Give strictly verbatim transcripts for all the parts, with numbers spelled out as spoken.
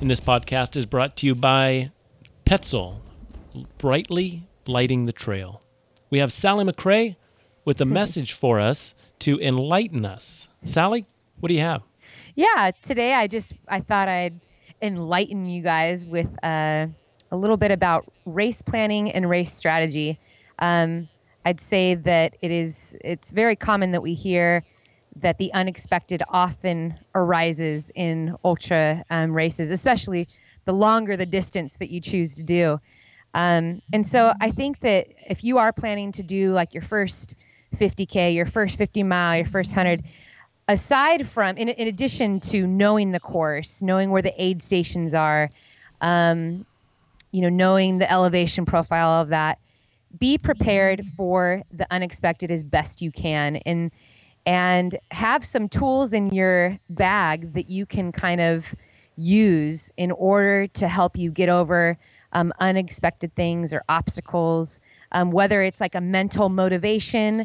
And this podcast is brought to you by Petzl, brightly lighting the trail. We have Sally McRae with a message for us to enlighten us. Sally, what do you have? Yeah, today I just I thought I'd enlighten you guys with uh, a little bit about race planning and race strategy. Um, I'd say that it is it's very common that we hear that the unexpected often arises in ultra um, races, especially the longer the distance that you choose to do. Um, and so I think that if you are planning to do like your first fifty K, your first fifty mile, your first one hundred, aside from, in, in addition to knowing the course, knowing where the aid stations are, um, you know, knowing the elevation profile of that, be prepared for the unexpected as best you can. And and have some tools in your bag that you can kind of use in order to help you get over um, unexpected things or obstacles, um, whether it's like a mental motivation.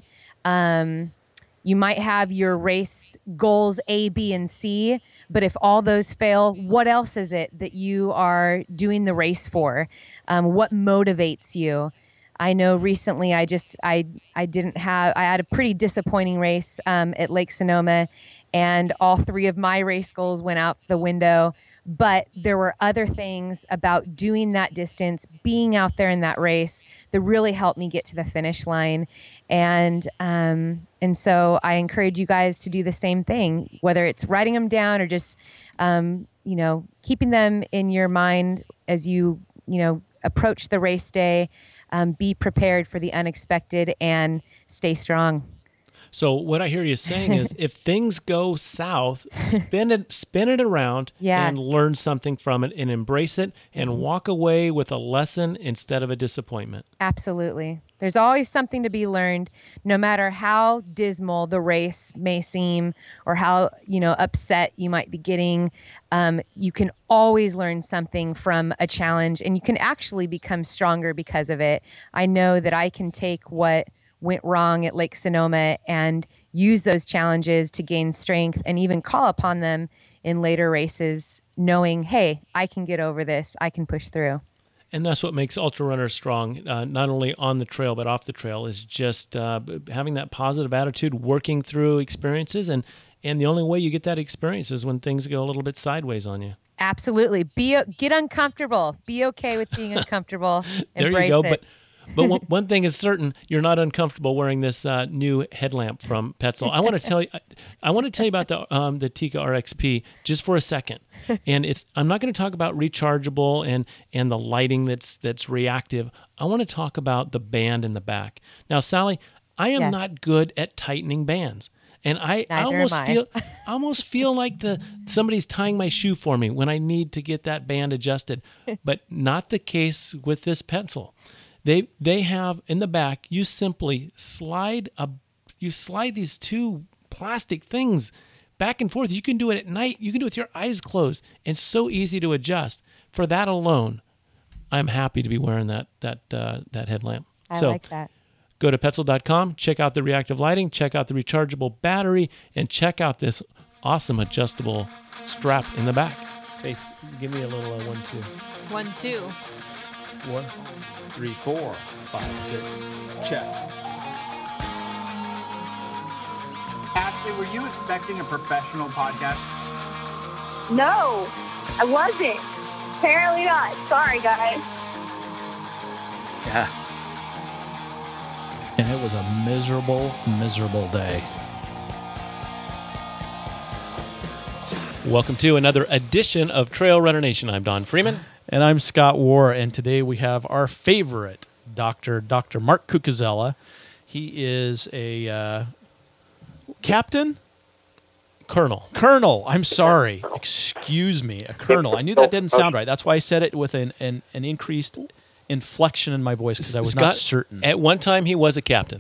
Um, you might have your race goals A, B, and C, but if all those fail, what else is it that you are doing the race for? Um, what motivates you? I know recently I just, I I didn't have, I had a pretty disappointing race um, at Lake Sonoma, and all three of my race goals went out the window. But there were other things about doing that distance, being out there in that race that really helped me get to the finish line. And um, and so I encourage you guys to do the same thing, whether it's writing them down or just, um, you know, keeping them in your mind as you, you know, approach the race day. Um, be prepared for the unexpected and stay strong. So what I hear you saying is, if things go south, spin it, spin it around, yeah. and learn something from it, and embrace it, and mm-hmm. walk away with a lesson instead of a disappointment. Absolutely. There's always something to be learned, no matter how dismal the race may seem or how, you know, upset you might be getting. Um, you can always learn something from a challenge, and you can actually become stronger because of it. I know that I can take what went wrong at Lake Sonoma and use those challenges to gain strength and even call upon them in later races, knowing, hey, I can get over this. I can push through. And that's what makes ultra runners strong, uh, not only on the trail but off the trail, is just uh, having that positive attitude, working through experiences, and and the only way you get that experience is when things go a little bit sideways on you. Absolutely. Be get uncomfortable. Be okay with being uncomfortable. There Embrace you go. it. But but one, one thing is certain: you're not uncomfortable wearing this uh, new headlamp from Petzl. I want to tell you, I, I want to tell you about the um, the Tika R X P just for a second. And it's I'm not going to talk about rechargeable and and the lighting that's that's reactive. I want to talk about the band in the back. Now, Sally, I am yes. not good at tightening bands. And I, I almost I. feel I almost feel like the somebody's tying my shoe for me when I need to get that band adjusted. But not the case with this Petzl. They they have in the back, you simply slide a you slide these two plastic things back and forth. You can do it at night. You can do it with your eyes closed. It's so easy to adjust. For that alone, I'm happy to be wearing that that uh, that headlamp. I so, like that. Go to Petzl dot com, check out the reactive lighting, check out the rechargeable battery, and check out this awesome adjustable strap in the back. Faith, give me a little uh, one, two. One, two. One, three, four, five, six. Check. Ashley, were you expecting a professional podcast? No, I wasn't. Apparently not. Sorry, guys. Yeah. And it was a miserable, miserable day. Welcome to another edition of Trail Runner Nation. I'm Don Freeman. And I'm Scott Warr, and today we have our favorite doctor, Doctor Mark Cucuzzella. He is a uh, captain? Colonel. Colonel. I'm sorry. Excuse me. A colonel. I knew that didn't sound right. That's why I said it with an, an, an increased inflection in my voice, because I was Scott, not certain. At one time, he was a captain.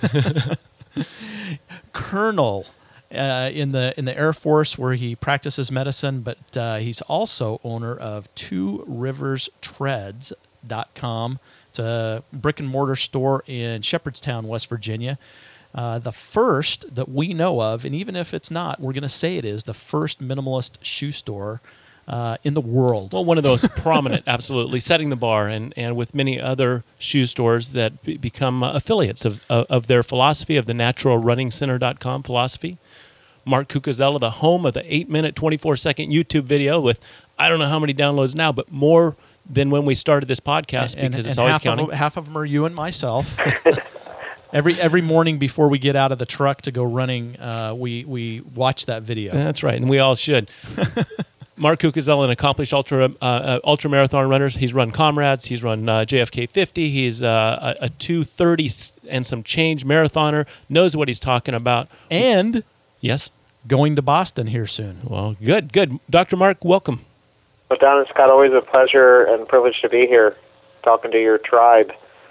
Colonel. Uh, in the in the Air Force, where he practices medicine, but uh, he's also owner of two rivers treads dot com. It's a brick and mortar store in Shepherdstown, West Virginia. Uh, the first that we know of, and even if it's not, we're going to say it is the first minimalist shoe store uh, in the world. Well, one of those prominent, absolutely, setting the bar, and, and with many other shoe stores that be, become uh, affiliates of, of of their philosophy, of the natural running center dot com philosophy. Mark Cucuzzella, the home of the eight minute, twenty-four second YouTube video with I don't know how many downloads now, but more than when we started this podcast And- because and it's always half counting. Of them, half of them are you and myself. Every every morning before we get out of the truck to go running, uh, we we watch that video. That's right, and we all should. Mark Cucuzzella, an accomplished ultra uh, uh, ultra marathon runner. He's run Comrades. He's run uh, J F K fifty. He's uh, a, a two thirty and some change marathoner. Knows what he's talking about. And Yes. going to Boston here soon. Well, good, good. Doctor Mark, welcome. Well, Don and Scott, always a pleasure and privilege to be here talking to your tribe.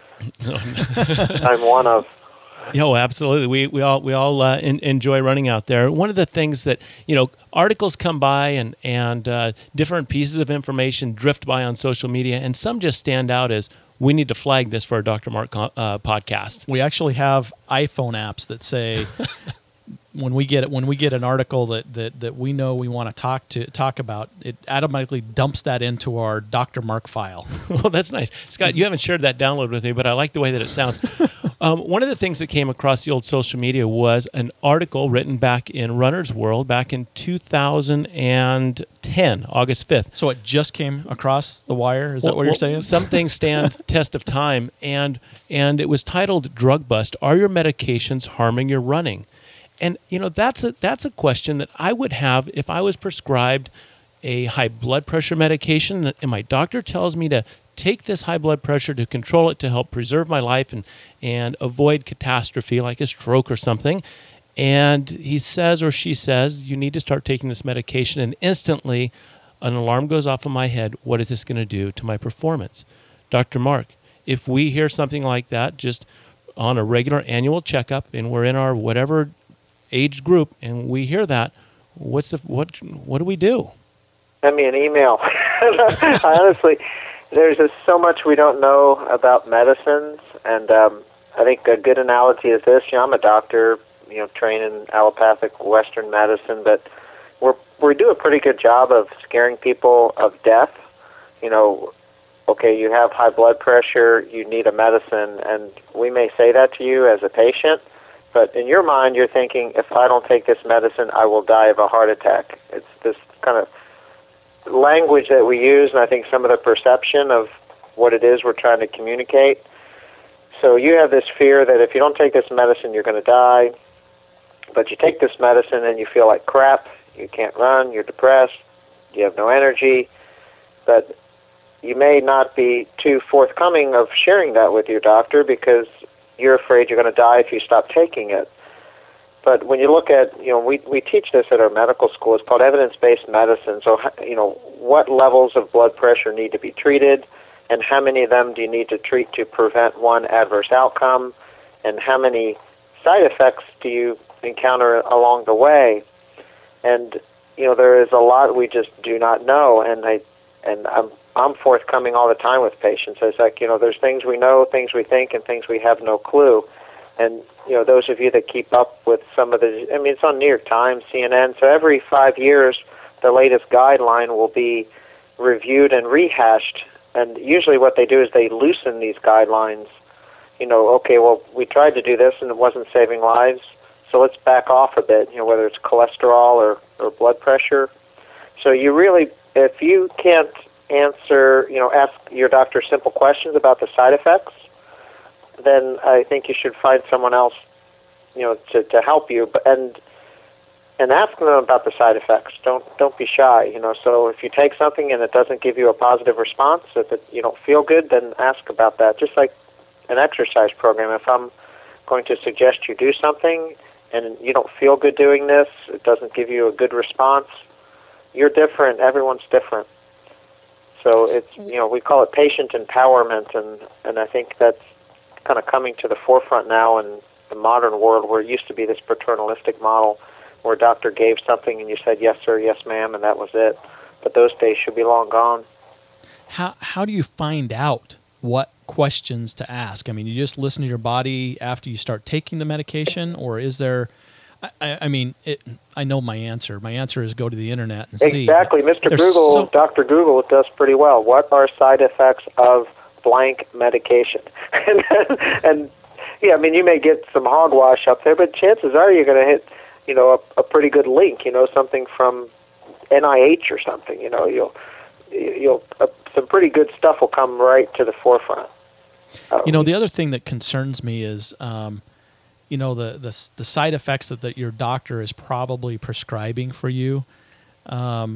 I'm one of. Oh, absolutely. We we all we all uh, in, enjoy running out there. One of the things that you know, articles come by and and uh, different pieces of information drift by on social media, and some just stand out as we need to flag this for a Doctor Mark uh, podcast. We actually have iPhone apps that say when we get when we get an article that, that, that we know we want to talk to talk about, it automatically dumps that into our Doctor Mark file. Well, that's nice, Scott. You haven't shared that download with me, but I like the way that it sounds. Um, one of the things that came across the old social media was an article written back in Runner's World back in two thousand ten, August fifth. So it just came across the wire. Is that Well, what you're well, saying? Some things stand test of time, and and it was titled "Drug Bust: Are Your Medications Harming Your Running?" And you know that's a that's a question that I would have if I was prescribed a high blood pressure medication, and my doctor tells me to take this high blood pressure to control it to help preserve my life and and avoid catastrophe like a stroke or something. And he says or she says, you need to start taking this medication, and instantly an alarm goes off in my head. What is this going to do to my performance? Doctor Mark, if we hear something like that just on a regular annual checkup and we're in our whatever age group and we hear that, what's the what what do we do? Send me an email. Honestly, there's just so much we don't know about medicines, and um, I think a good analogy is this. You know, I'm a doctor, you know, trained in allopathic Western medicine, but we're we do a pretty good job of scaring people of death. You know, okay, you have high blood pressure, you need a medicine, and we may say that to you as a patient, but in your mind, you're thinking, if I don't take this medicine, I will die of a heart attack. It's this kind of language that we use, and I think some of the perception of what it is we're trying to communicate. So you have this fear that if you don't take this medicine, you're going to die, but you take this medicine and you feel like crap, you can't run, you're depressed, you have no energy, but you may not be too forthcoming of sharing that with your doctor because you're afraid you're going to die if you stop taking it. But when you look at, you know, we we teach this at our medical school. It's called evidence-based medicine. So, you know, what levels of blood pressure need to be treated, and how many of them do you need to treat to prevent one adverse outcome, and how many side effects do you encounter along the way? And, you know, there is a lot we just do not know, and I and I'm I'm forthcoming all the time with patients. It's like, you know, there's things we know, things we think, and things we have no clue. And, you know, those of you that keep up with some of the, I mean, it's on New York Times, C N N, so every five years the latest guideline will be reviewed and rehashed. And usually what they do is they loosen these guidelines. You know, okay, well, we tried to do this and it wasn't saving lives, so let's back off a bit, you know, whether it's cholesterol or, or blood pressure. So you really, if you can't answer, you know, ask your doctor simple questions about the side effects, then I think you should find someone else, you know, to, to help you. But and and ask them about the side effects. Don't don't be shy, you know. So if you take something and it doesn't give you a positive response, if it, you don't feel good, then ask about that. Just like an exercise program. If I'm going to suggest you do something and you don't feel good doing this, it doesn't give you a good response, you're different. Everyone's different. So it's, you know, we call it patient empowerment, and, and I think that's kind of coming to the forefront now in the modern world, where it used to be this paternalistic model where a doctor gave something and you said, yes, sir, yes, ma'am, and that was it. But those days should be long gone. How how do you find out what questions to ask? I mean, you just listen to your body after you start taking the medication, or is there I, I mean, it, I know my answer. My answer is go to the internet and see. Exactly. Mister There's Google, so- Doctor Google does pretty well. What are side effects of blank medication? and, and, yeah, I mean, you may get some hogwash up there, but chances are you're going to hit, you know, a, a pretty good link, you know, something from N I H or something, you know, you'll, you'll, uh, some pretty good stuff will come right to the forefront. Um, You know, the other thing that concerns me is, um, you know, the, the the side effects that, that your doctor is probably prescribing for you. Um,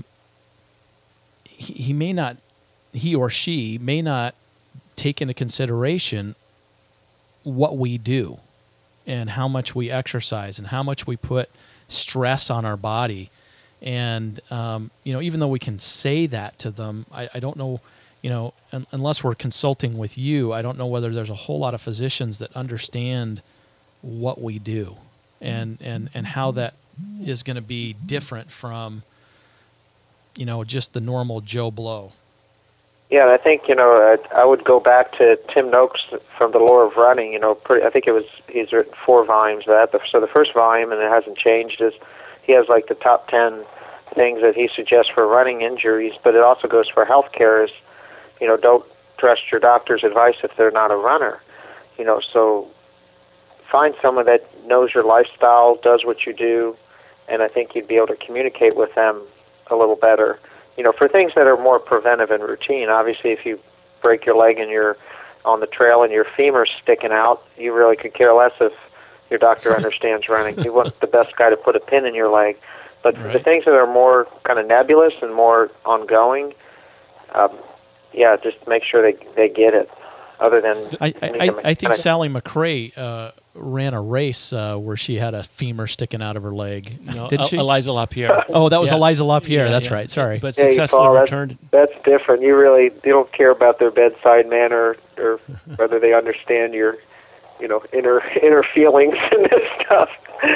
he, he may not, he or she may not take into consideration what we do and how much we exercise and how much we put stress on our body. And, um, you know, even though we can say that to them, I, I don't know, you know, un- unless we're consulting with you, I don't know whether there's a whole lot of physicians that understand what we do and, and, and how that is going to be different from, you know, just the normal Joe Blow. Yeah, and I think, you know, I, I would go back to Tim Noakes from The Lore of Running. You know, pretty, I think it was, he's written four volumes of that. So the first volume, and it hasn't changed, is he has like the top ten things that he suggests for running injuries, but it also goes for health care is, you know, don't trust your doctor's advice if they're not a runner. You know, so find someone that knows your lifestyle, does what you do, and I think you'd be able to communicate with them a little better. You know, for things that are more preventive and routine, obviously if you break your leg and you're on the trail and your femur's sticking out, you really could care less if your doctor understands running. You want the best guy to put a pin in your leg. But Right. the things that are more kind of nebulous and more ongoing, um, yeah, just make sure they they get it. Other than I, make I, them I think kinda- Sally McRae uh, ran a race uh, where she had a femur sticking out of her leg. No, Didn't she? Eliza LaPierre. Oh, that was Yeah. Eliza LaPierre. Yeah, That's yeah. right. Sorry. But Yeah, you successfully follow, that's, returned. that's different. You really you don't care about their bedside manner or whether they understand your, you know, inner inner feelings and this stuff.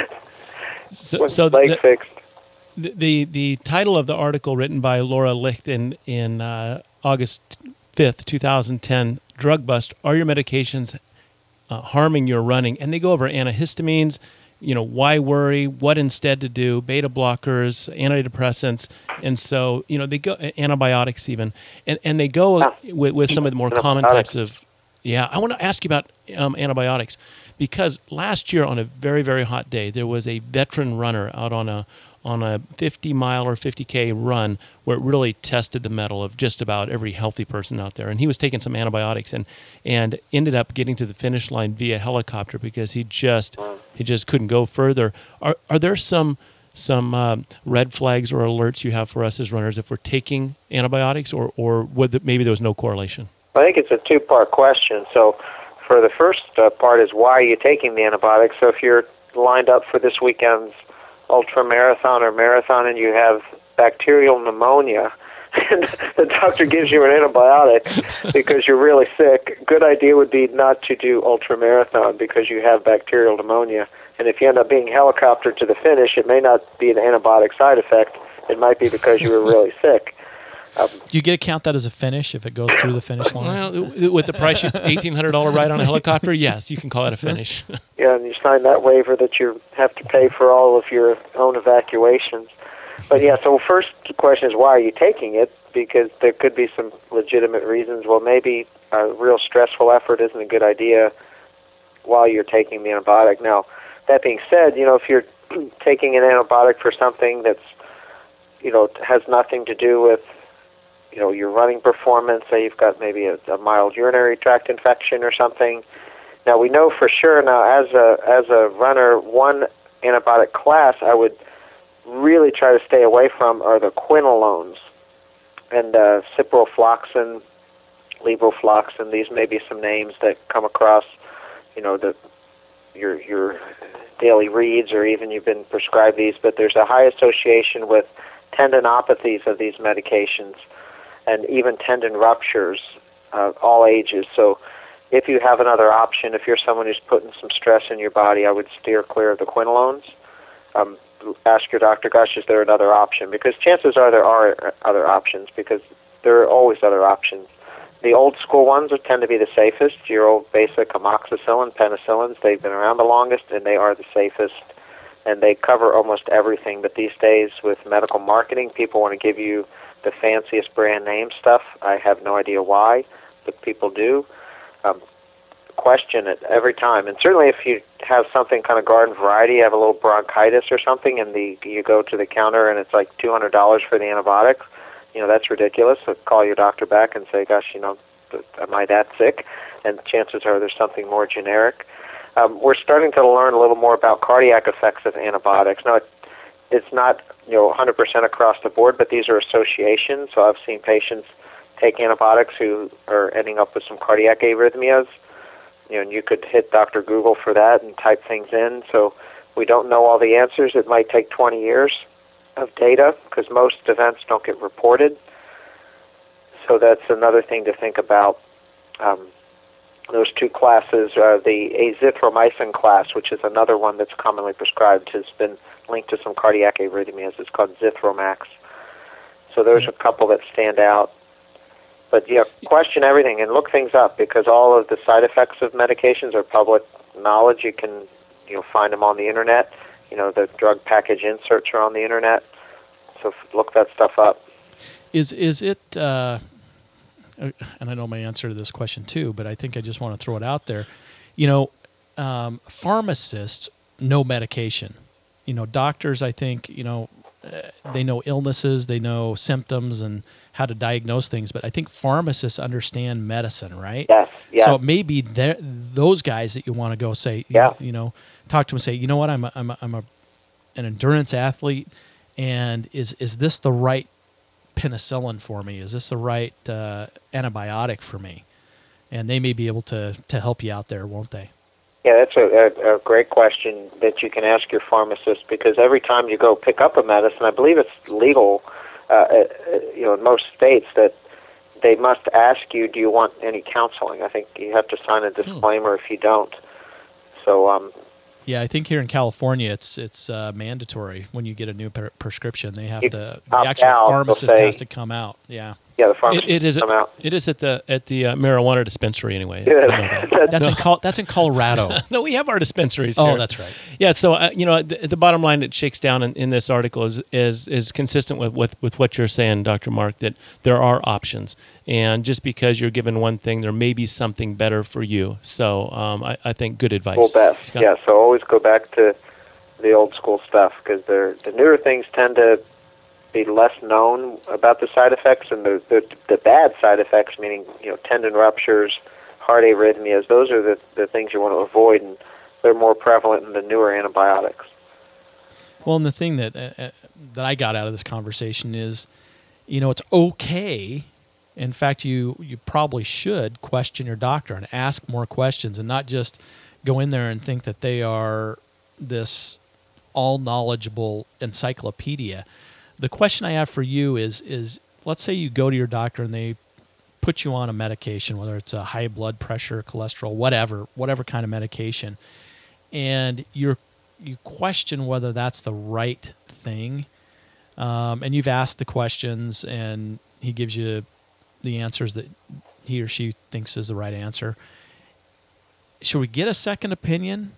So, When so leg the, fixed. the, the the title of the article written by Laura Licht in, in uh, August fifth, twenty ten, Drug Bust, Are Your Medications uh, Harming Your Running? And they go over antihistamines, you know, why worry, what instead to do, beta blockers, antidepressants, and so, you know, they go, antibiotics even, and, and they go Yeah. with, with some of the more common Antibiotics. types of, yeah, I want to ask you about um, antibiotics, because last year on a very, very hot day, there was a veteran runner out on a on a fifty mile or fifty K run where it really tested the mettle of just about every healthy person out there. And he was taking some antibiotics and, and ended up getting to the finish line via helicopter because he just he just couldn't go further. Are are there some some um, red flags or alerts you have for us as runners if we're taking antibiotics, or or would the, maybe there was no correlation? I think it's a two-part question. So for the first uh, part is why are you taking the antibiotics? So if you're lined up for this weekend's ultra marathon or marathon and you have bacterial pneumonia and the doctor gives you an antibiotic because you're really sick, good idea would be not to do ultra marathon because you have bacterial pneumonia. And if you end up being helicoptered to the finish, it may not be an antibiotic side effect. It might be because you were really sick. Um, Do you get to count that as a finish if it goes through the finish line? Well, with the price, eighteen hundred dollars ride on a helicopter, yes, you can call that a finish. Yeah, and you sign that waiver that you have to pay for all of your own evacuations. But yeah, so first question is why are you taking it? Because there could be some legitimate reasons. Well, maybe a real stressful effort isn't a good idea while you're taking the antibiotic. Now, that being said, you know, if you're taking an antibiotic for something that's, you know, has nothing to do with, you know, your running performance, say you've got maybe a, a mild urinary tract infection or something. Now, we know for sure now as a as a runner, one antibiotic class I would really try to stay away from are the quinolones and uh, ciprofloxacin, levofloxacin. These may be some names that come across, you know, the your your daily reads or even you've been prescribed these, but there's a high association with tendinopathies of these medications and even tendon ruptures, uh, all ages. So if you have another option, if you're someone who's putting some stress in your body, I would steer clear of the quinolones. Um, ask your doctor, gosh, is there another option? Because chances are there are other options because there are always other options. The old school ones would tend to be the safest, your old basic amoxicillin, penicillins. They've been around the longest, and they are the safest and they cover almost everything. But these days, with medical marketing, people want to give you the fanciest brand name stuff. I have no idea why, but people do. Um, question it every time. And certainly if you have something kind of garden variety, you have a little bronchitis or something, and the you go to the counter and it's like two hundred dollars for the antibiotics, you know, that's ridiculous. So call your doctor back and say, gosh, you know, am I that sick? And chances are there's something more generic. Um, we're starting to learn a little more about cardiac effects of antibiotics. Now, it, it's not, you know, one hundred percent across the board, but these are associations. So I've seen patients take antibiotics who are ending up with some cardiac arrhythmias. You know, and you could hit Doctor Google for that and type things in. So we don't know all the answers. It might take twenty years of data because most events don't get reported. So that's another thing to think about. Um, those two classes, uh, the azithromycin class, which is another one that's commonly prescribed, has been linked to some cardiac arrhythmias. It's called Zithromax. So there's a couple that stand out. But yeah, question everything and look things up because all of the side effects of medications are public knowledge. You can, you know, find them on the internet. You know, the drug package inserts are on the internet. So look that stuff up. Is is it? Uh, and I know my answer to this question too, but I think I just want to throw it out there. You know, um, pharmacists know medication. You know, doctors, I think, you know, uh, they know illnesses, they know symptoms, and how to diagnose things, but I think pharmacists understand medicine, right? Yes, yeah. So maybe those guys that you want to go say, yeah. you know, talk to them and say, you know what, I'm a, I'm a, I'm a, an endurance athlete, and is is this the right penicillin for me? Is this the right uh, antibiotic for me? And they may be able to to help you out there, won't they? Yeah, that's a, a, a great question that you can ask your pharmacist because every time you go pick up a medicine, I believe it's legal. Uh, you know, in most states that they must ask you, do you want any counseling? I think you have to sign a disclaimer hmm. if you don't. So, um, yeah, I think here in California, it's it's uh, mandatory when you get a new per- prescription. They have to, the actual out, pharmacist say, has to come out. Yeah. Yeah, the pharmacist it, it is come at, out. It is at the at the uh, marijuana dispensary anyway. Yeah. I know that. That's no. in Col- that's in Colorado. No, we have our dispensaries oh, here. that's right. Yeah, so uh, you know, the, the bottom line that shakes down in, in this article is is is consistent with, with with what you're saying, Doctor Mark, that there are options, and just because you're given one thing, there may be something better for you. So um, I, I think good advice. Full best. Scott. Yeah, so always go back to the old school stuff because the newer things tend to be less known about the side effects, and the, the the bad side effects, meaning you know tendon ruptures, heart arrhythmias. Those are the the things you want to avoid, and they're more prevalent in the newer antibiotics. Well, and the thing that uh, that I got out of this conversation is, you know, it's okay. In fact, you you probably should question your doctor and ask more questions, and not just go in there and think that they are this all knowledgeable encyclopedia. The question I have for you is, is let's say you go to your doctor and they put you on a medication, whether it's a high blood pressure, cholesterol, whatever, whatever kind of medication, and you're, you question whether that's the right thing, um, and you've asked the questions and he gives you the answers that he or she thinks is the right answer. Should we get a second opinion?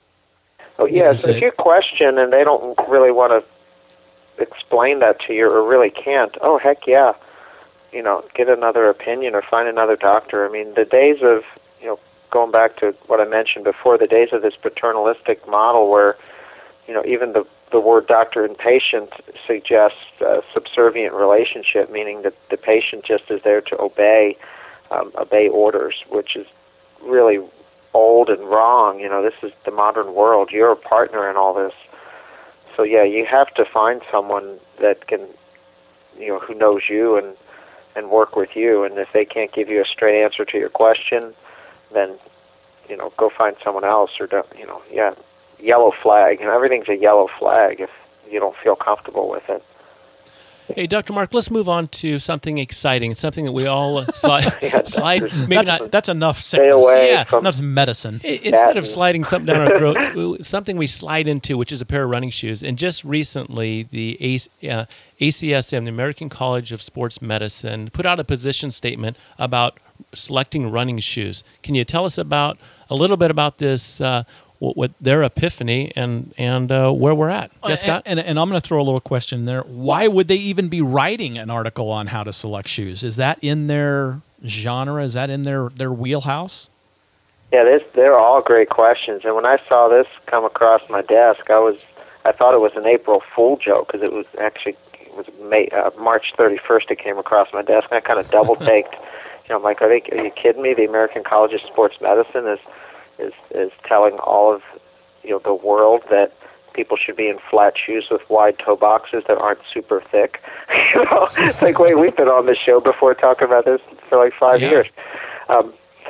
Oh, yeah, Is so if it- you question and they don't really want to explain that to you or really can't, oh, heck yeah. You know, get another opinion or find another doctor. I mean, the days of, you know, going back to what I mentioned before, the days of this paternalistic model where, you know, even the, the word doctor and patient suggests a subservient relationship, meaning that the patient just is there to obey, um, obey orders, which is really old and wrong. You know, this is the modern world. You're a partner in all this. So yeah, you have to find someone that can, you know, who knows you and and work with you. And if they can't give you a straight answer to your question, then, you know, go find someone else or don't, you know, yeah, yellow flag. You know, everything's a yellow flag if you don't feel comfortable with it. Hey, Doctor Mark, let's move on to something exciting, something that we all uh, slide, Yeah, slide maybe That's, not. that's enough Stay sickness. away Yeah, from Enough medicine. I- Instead that of and- sliding something down our throats, we- something we slide into, which is a pair of running shoes. And just recently, the A C, uh, A C S M, the American College of Sports Medicine, put out a position statement about selecting running shoes. Can you tell us about a little bit about this? Uh, what, what their epiphany and and uh, where we're at. Yes, Scott. And, and, and I'm going to throw a little question there. Why would they even be writing an article on how to select shoes? Is that in their genre? Is that in their, their wheelhouse? Yeah, this, they're all great questions. And when I saw this come across my desk, I was I thought it was an April Fool joke because it was actually it was May, uh, March thirty-first. It came across my desk, and I kind of double taked. You know, I'm like, are, they, are you kidding me? The American College of Sports Medicine is is is telling all of you know the world that people should be in flat shoes with wide toe boxes that aren't super thick. You know, it's like, wait, we've been on this show before talking about this for like five Yeah. years. Um,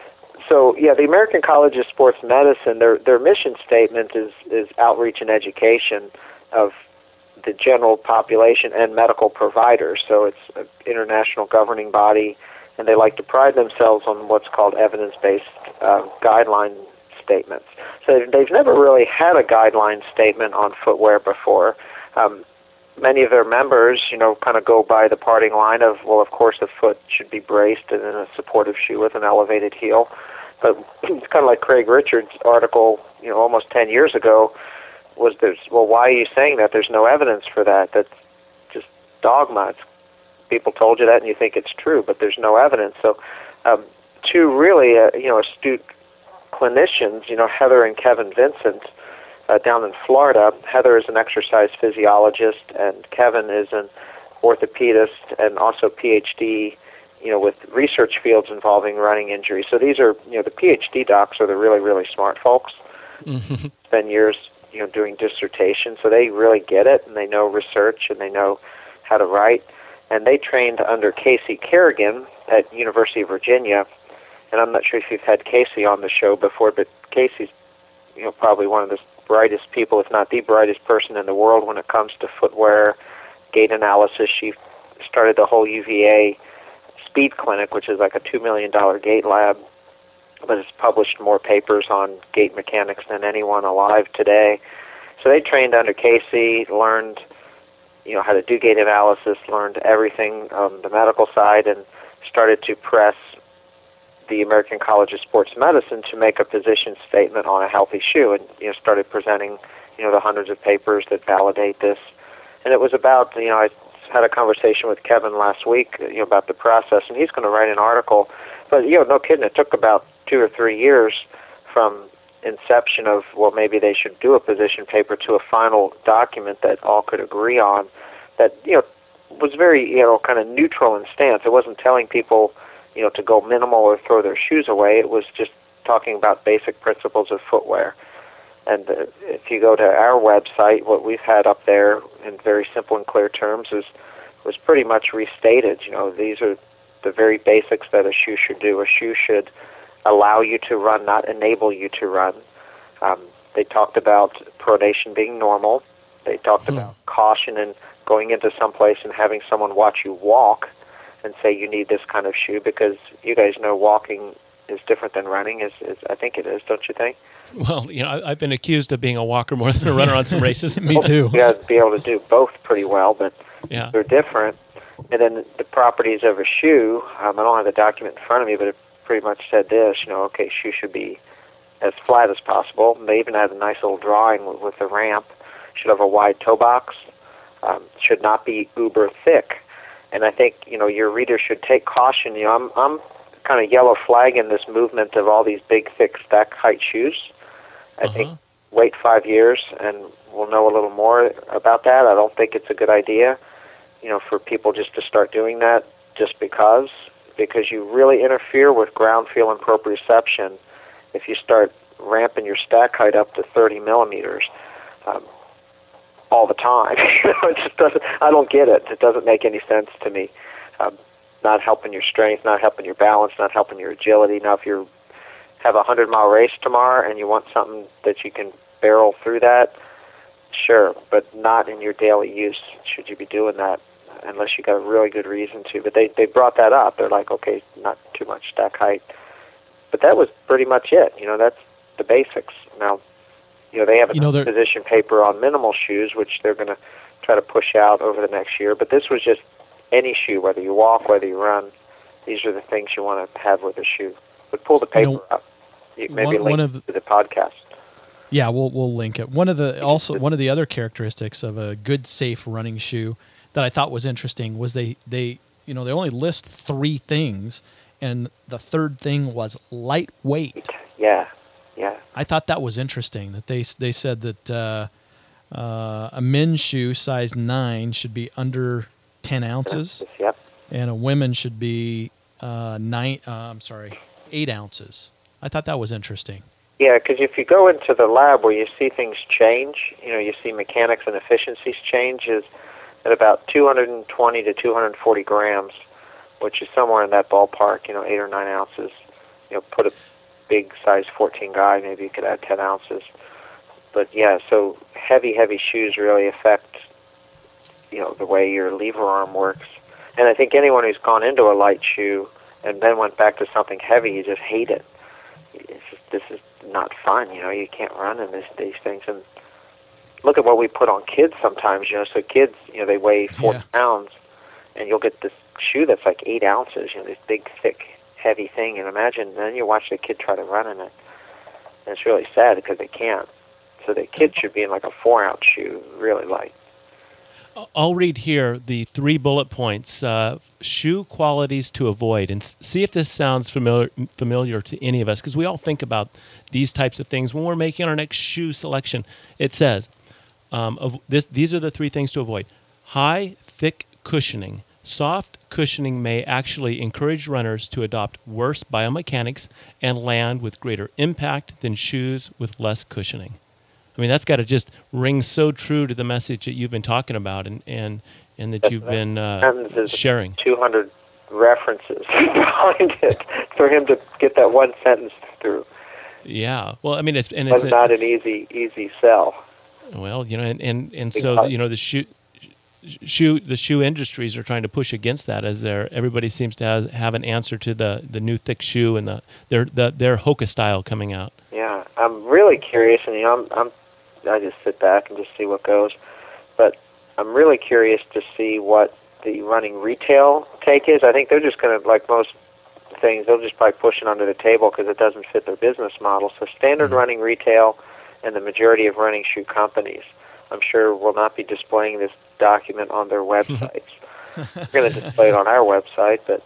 So, yeah, the American College of Sports Medicine, their their mission statement is, is outreach and education of the general population and medical providers. So it's an international governing body, and they like to pride themselves on what's called evidence-based uh, guideline statements. So they've never really had a guideline statement on footwear before. Um, many of their members, you know, kind of go by the parting line of, well, of course the foot should be braced and in a supportive shoe with an elevated heel. But it's kind of like Craig Richards' article, you know, almost ten years ago, was there's, well, why are you saying that? There's no evidence for that. That's just dogma. It's, people told you that and you think it's true, but there's no evidence. So um, two really, uh, you know, astute clinicians, you know, Heather and Kevin Vincent, uh, down in Florida. Heather is an exercise physiologist, and Kevin is an orthopedist and also P H D, you know, with research fields involving running injuries. So these are, you know, the P H D docs are the really, really smart folks. Mm-hmm. Spend years, you know, doing dissertations, so they really get it, and they know research, and they know how to write. And they trained under Casey Kerrigan at University of Virginia. And I'm not sure if you've had Casey on the show before, but Casey's, you know, probably one of the brightest people, if not the brightest person in the world when it comes to footwear, gait analysis. She started the whole U V A Speed Clinic, which is like a two million dollars gait lab, but it's published more papers on gait mechanics than anyone alive today. So they trained under Casey, learned, you know, how to do gait analysis, learned everything on the medical side, and started to press the American College of Sports Medicine to make a position statement on a healthy shoe, and, you know, started presenting, you know, the hundreds of papers that validate this. And it was about, you know, I had a conversation with Kevin last week, you know, about the process, and he's going to write an article. But, you know, no kidding, it took about two or three years from inception of, well, maybe they should do a position paper to a final document that all could agree on that, you know, was very, you know, kind of neutral in stance. It wasn't telling people, you know, to go minimal or throw their shoes away. It was just talking about basic principles of footwear. And uh, if you go to our website, what we've had up there in very simple and clear terms is was pretty much restated. You know, these are the very basics that a shoe should do. A shoe should allow you to run, not enable you to run. Um, they talked about pronation being normal. They talked hmm. about caution and going into some place and having someone watch you walk and say you need this kind of shoe, because you guys know walking is different than running. Is, is I think it is, don't you think? Well, you know, I, I've been accused of being a walker more than a runner on some races. Me too. You got to be able to do both pretty well, but yeah. they're different. And then the properties of a shoe, um, I don't have the document in front of me, but it pretty much said this, you know, okay, shoe should be as flat as possible. And they even had a nice little drawing with, with the ramp. Should have a wide toe box. Um, should not be uber thick. And I think, you know, your reader should take caution. You know, I'm, I'm kind of yellow flagging this movement of all these big, thick, stack height shoes. I uh-huh. think wait five years and we'll know a little more about that. I don't think it's a good idea, you know, for people just to start doing that just because, because you really interfere with ground feel and proprioception if you start ramping your stack height up to thirty millimeters um, all the time. It just doesn't. I don't get it. It doesn't make any sense to me. Um, not helping your strength, not helping your balance, not helping your agility. Now, if you have a hundred mile race tomorrow and you want something that you can barrel through that, sure, but not in your daily use should you be doing that unless you got a really good reason to. But they, they brought that up. They're like, okay, not too much stack height. But that was pretty much it. You know, that's the basics. Now, you know, they have a you know, position paper on minimal shoes, which they're going to try to push out over the next year. But this was just any shoe, whether you walk, whether you run. These are the things you want to have with a shoe. But pull the paper you know, up. You maybe one, link one of the, to the podcast. Yeah, we'll we'll link it. One of the also one of the other characteristics of a good safe running shoe that I thought was interesting was they they you know they only list three things, and the third thing was lightweight. Yeah, yeah. I thought that was interesting that they they said that uh, uh, a men's shoe size nine should be under ten ounces, Yep. and a women should be uh, nine. Uh, I'm sorry, eight ounces. I thought that was interesting. Yeah, because if you go into the lab where you see things change, you know, you see mechanics and efficiencies change is at about two hundred twenty to two hundred forty grams, which is somewhere in that ballpark, you know, eight or nine ounces. You know, put a big size fourteen guy, maybe you could add ten ounces. But yeah, so heavy, heavy shoes really affect, you know, the way your lever arm works. And I think anyone who's gone into a light shoe and then went back to something heavy, you just hate it. It's just, this is not fun, you know, you can't run in this, these things. And look at what we put on kids sometimes, you know, so kids, you know, they weigh forty Yeah. pounds, and you'll get this shoe that's like eight ounces, you know, this big, thick, heavy thing, and imagine, then you watch the kid try to run in it, and it's really sad because they can't. So the kid should be in like a four-ounce shoe, really light. I'll read here the three bullet points, uh, shoe qualities to avoid, and s- see if this sounds familiar familiar to any of us, because we all think about these types of things when we're making our next shoe selection. It says, um, of this, these are the three things to avoid. High, thick cushioning. Soft cushioning may actually encourage runners to adopt worse biomechanics and land with greater impact than shoes with less cushioning. I mean, that's got to just ring so true to the message that you've been talking about and, and, and that you've been uh, Sentence is sharing. two hundred references behind it for him to get that one sentence through. Yeah. Well, I mean, it's and It's it's not an easy, easy sell. well, you know, and and, and Big so cut. you know the shoe shoe the shoe industries are trying to push against that as they're everybody seems to have, have an answer to the, the new thick shoe and the their the, their Hoka style coming out. Yeah, I'm really curious, and you know, I'm, I'm I just sit back and just see what goes. But I'm really curious to see what the running retail take is. I think they're just going to, like most things, they'll just probably push it under the table because it doesn't fit their business model. So standard Mm-hmm. running retail and the majority of running shoe companies, I'm sure, will not be displaying this document on their websites. We're going to display it on our website, but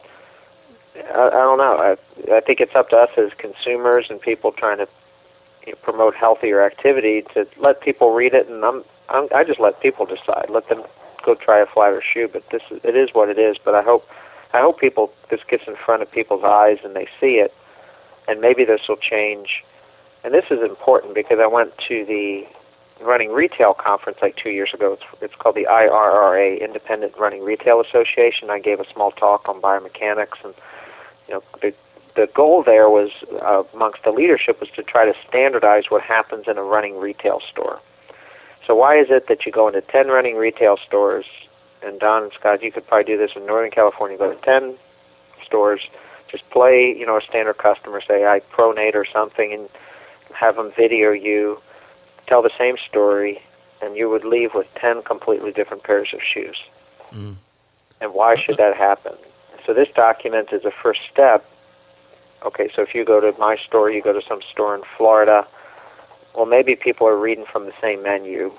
I, I don't know. I, I think it's up to us as consumers and people trying to you know, promote healthier activity to let people read it, and I'm, I'm I just let people decide. Let them go try a flatter shoe, but this is, it is what it is. But I hope I hope people this gets in front of people's eyes and they see it, and maybe this will change. And this is important because I went to the running retail conference like two years ago. It's, it's called the I R R A, Independent Running Retail Association. I gave a small talk on biomechanics, and you know the the goal there was uh, amongst the leadership was to try to standardize what happens in a running retail store. So why is it that you go into ten running retail stores, and Don and Scott, you could probably do this in Northern California, go to ten stores, just play, you know, a standard customer, say I pronate or something, and have them video you, tell the same story, and you would leave with ten completely different pairs of shoes. Mm. And why should that happen? So this document is a first step. Okay, so if you go to my store, you go to some store in Florida, well, maybe people are reading from the same menu,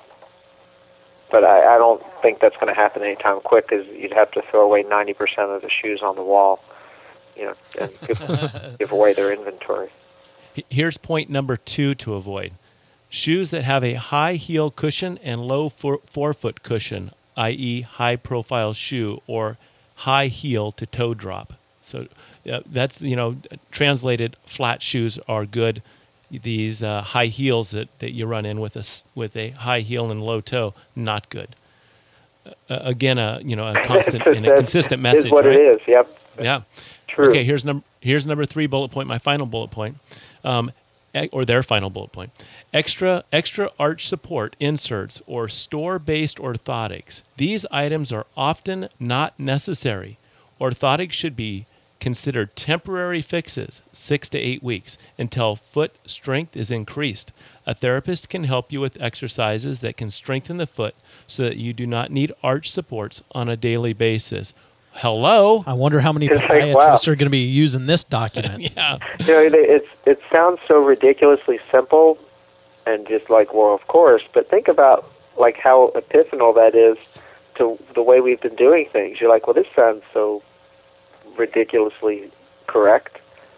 but I, I don't think that's going to happen anytime quick, because you'd have to throw away ninety percent of the shoes on the wall, you know, and give, give away their inventory. Here's point number two to avoid. Shoes that have a high heel cushion and low fore- forefoot cushion, that is high profile shoe, or high heel to toe drop. So uh, that's, you know, translated, flat shoes are good. These uh, high heels that, that you run in with a, s- with a high heel and low toe, not good. Uh, again, a, you know, a constant and a consistent message, is what right? it is, yep. Yeah. True. Okay, here's number here's number three bullet point, my final bullet point, um, e- or their final bullet point. Extra extra arch support inserts or store-based orthotics. These items are often not necessary. Orthotics should be considered temporary fixes, six to eight weeks, until foot strength is increased. A therapist can help you with exercises that can strengthen the foot so that you do not need arch supports on a daily basis. Hello? I wonder how many It's like, podiatrists wow. are going to be using this document. Yeah. You know, it, it's, it sounds so ridiculously simple, and just like, well, of course. But think about like how epiphanal that is to the way we've been doing things. You're like, well, this sounds so ridiculously correct.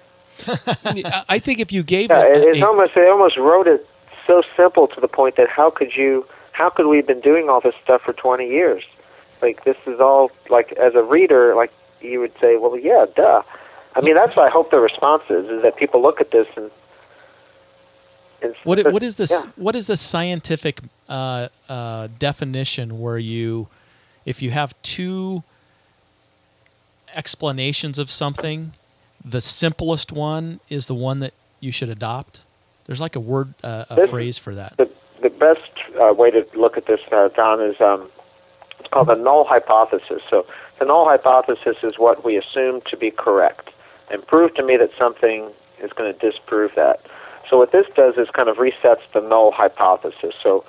I think if you gave Yeah, it, it, it's a, almost they almost wrote it so simple to the point that how could you, how could we have been doing all this stuff for twenty years? Like this is all like as a reader, like you would say, well, yeah, duh. I mean, that's what I hope the response is: is that people look at this and. and What i- what is this? Yeah. What is the scientific uh, uh, definition where you, if you have two explanations of something, the simplest one is the one that you should adopt? There's like a word, uh, a This- phrase for that. The the best uh, way to look at this, uh, Don, is um, it's called the null hypothesis. So the null hypothesis is what we assume to be correct, and prove to me that something is going to disprove that. So what this does is kind of resets the null hypothesis. So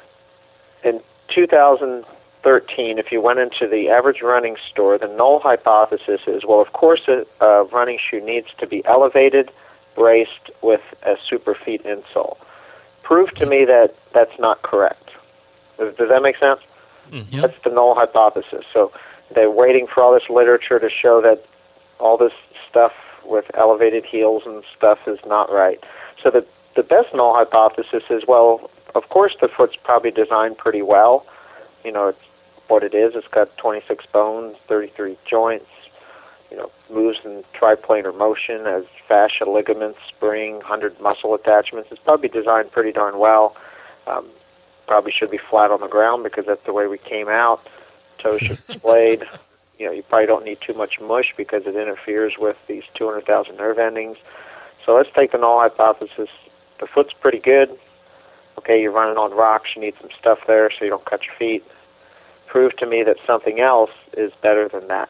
in two thousand thirteen, if you went into the average running store, the null hypothesis is, well, of course a, a running shoe needs to be elevated, braced with a superfeet insole. Prove to me that that's not correct. Does, does that make sense? Mm-hmm. That's the null hypothesis. So they're waiting for all this literature to show that all this stuff with elevated heels and stuff is not right. So the the best null hypothesis is, well, of course the foot's probably designed pretty well. You know, it's what it is. It's got twenty-six bones, thirty-three joints, you know, moves in triplanar motion, has fascia, ligaments, spring, one hundred muscle attachments. It's probably designed pretty darn well. Um, probably should be flat on the ground because that's the way we came out. Toes should be splayed. You know, you probably don't need too much mush because it interferes with these two hundred thousand nerve endings. So let's take the null hypothesis. The foot's pretty good. Okay, you're running on rocks. You need some stuff there so you don't cut your feet. Prove to me that something else is better than that.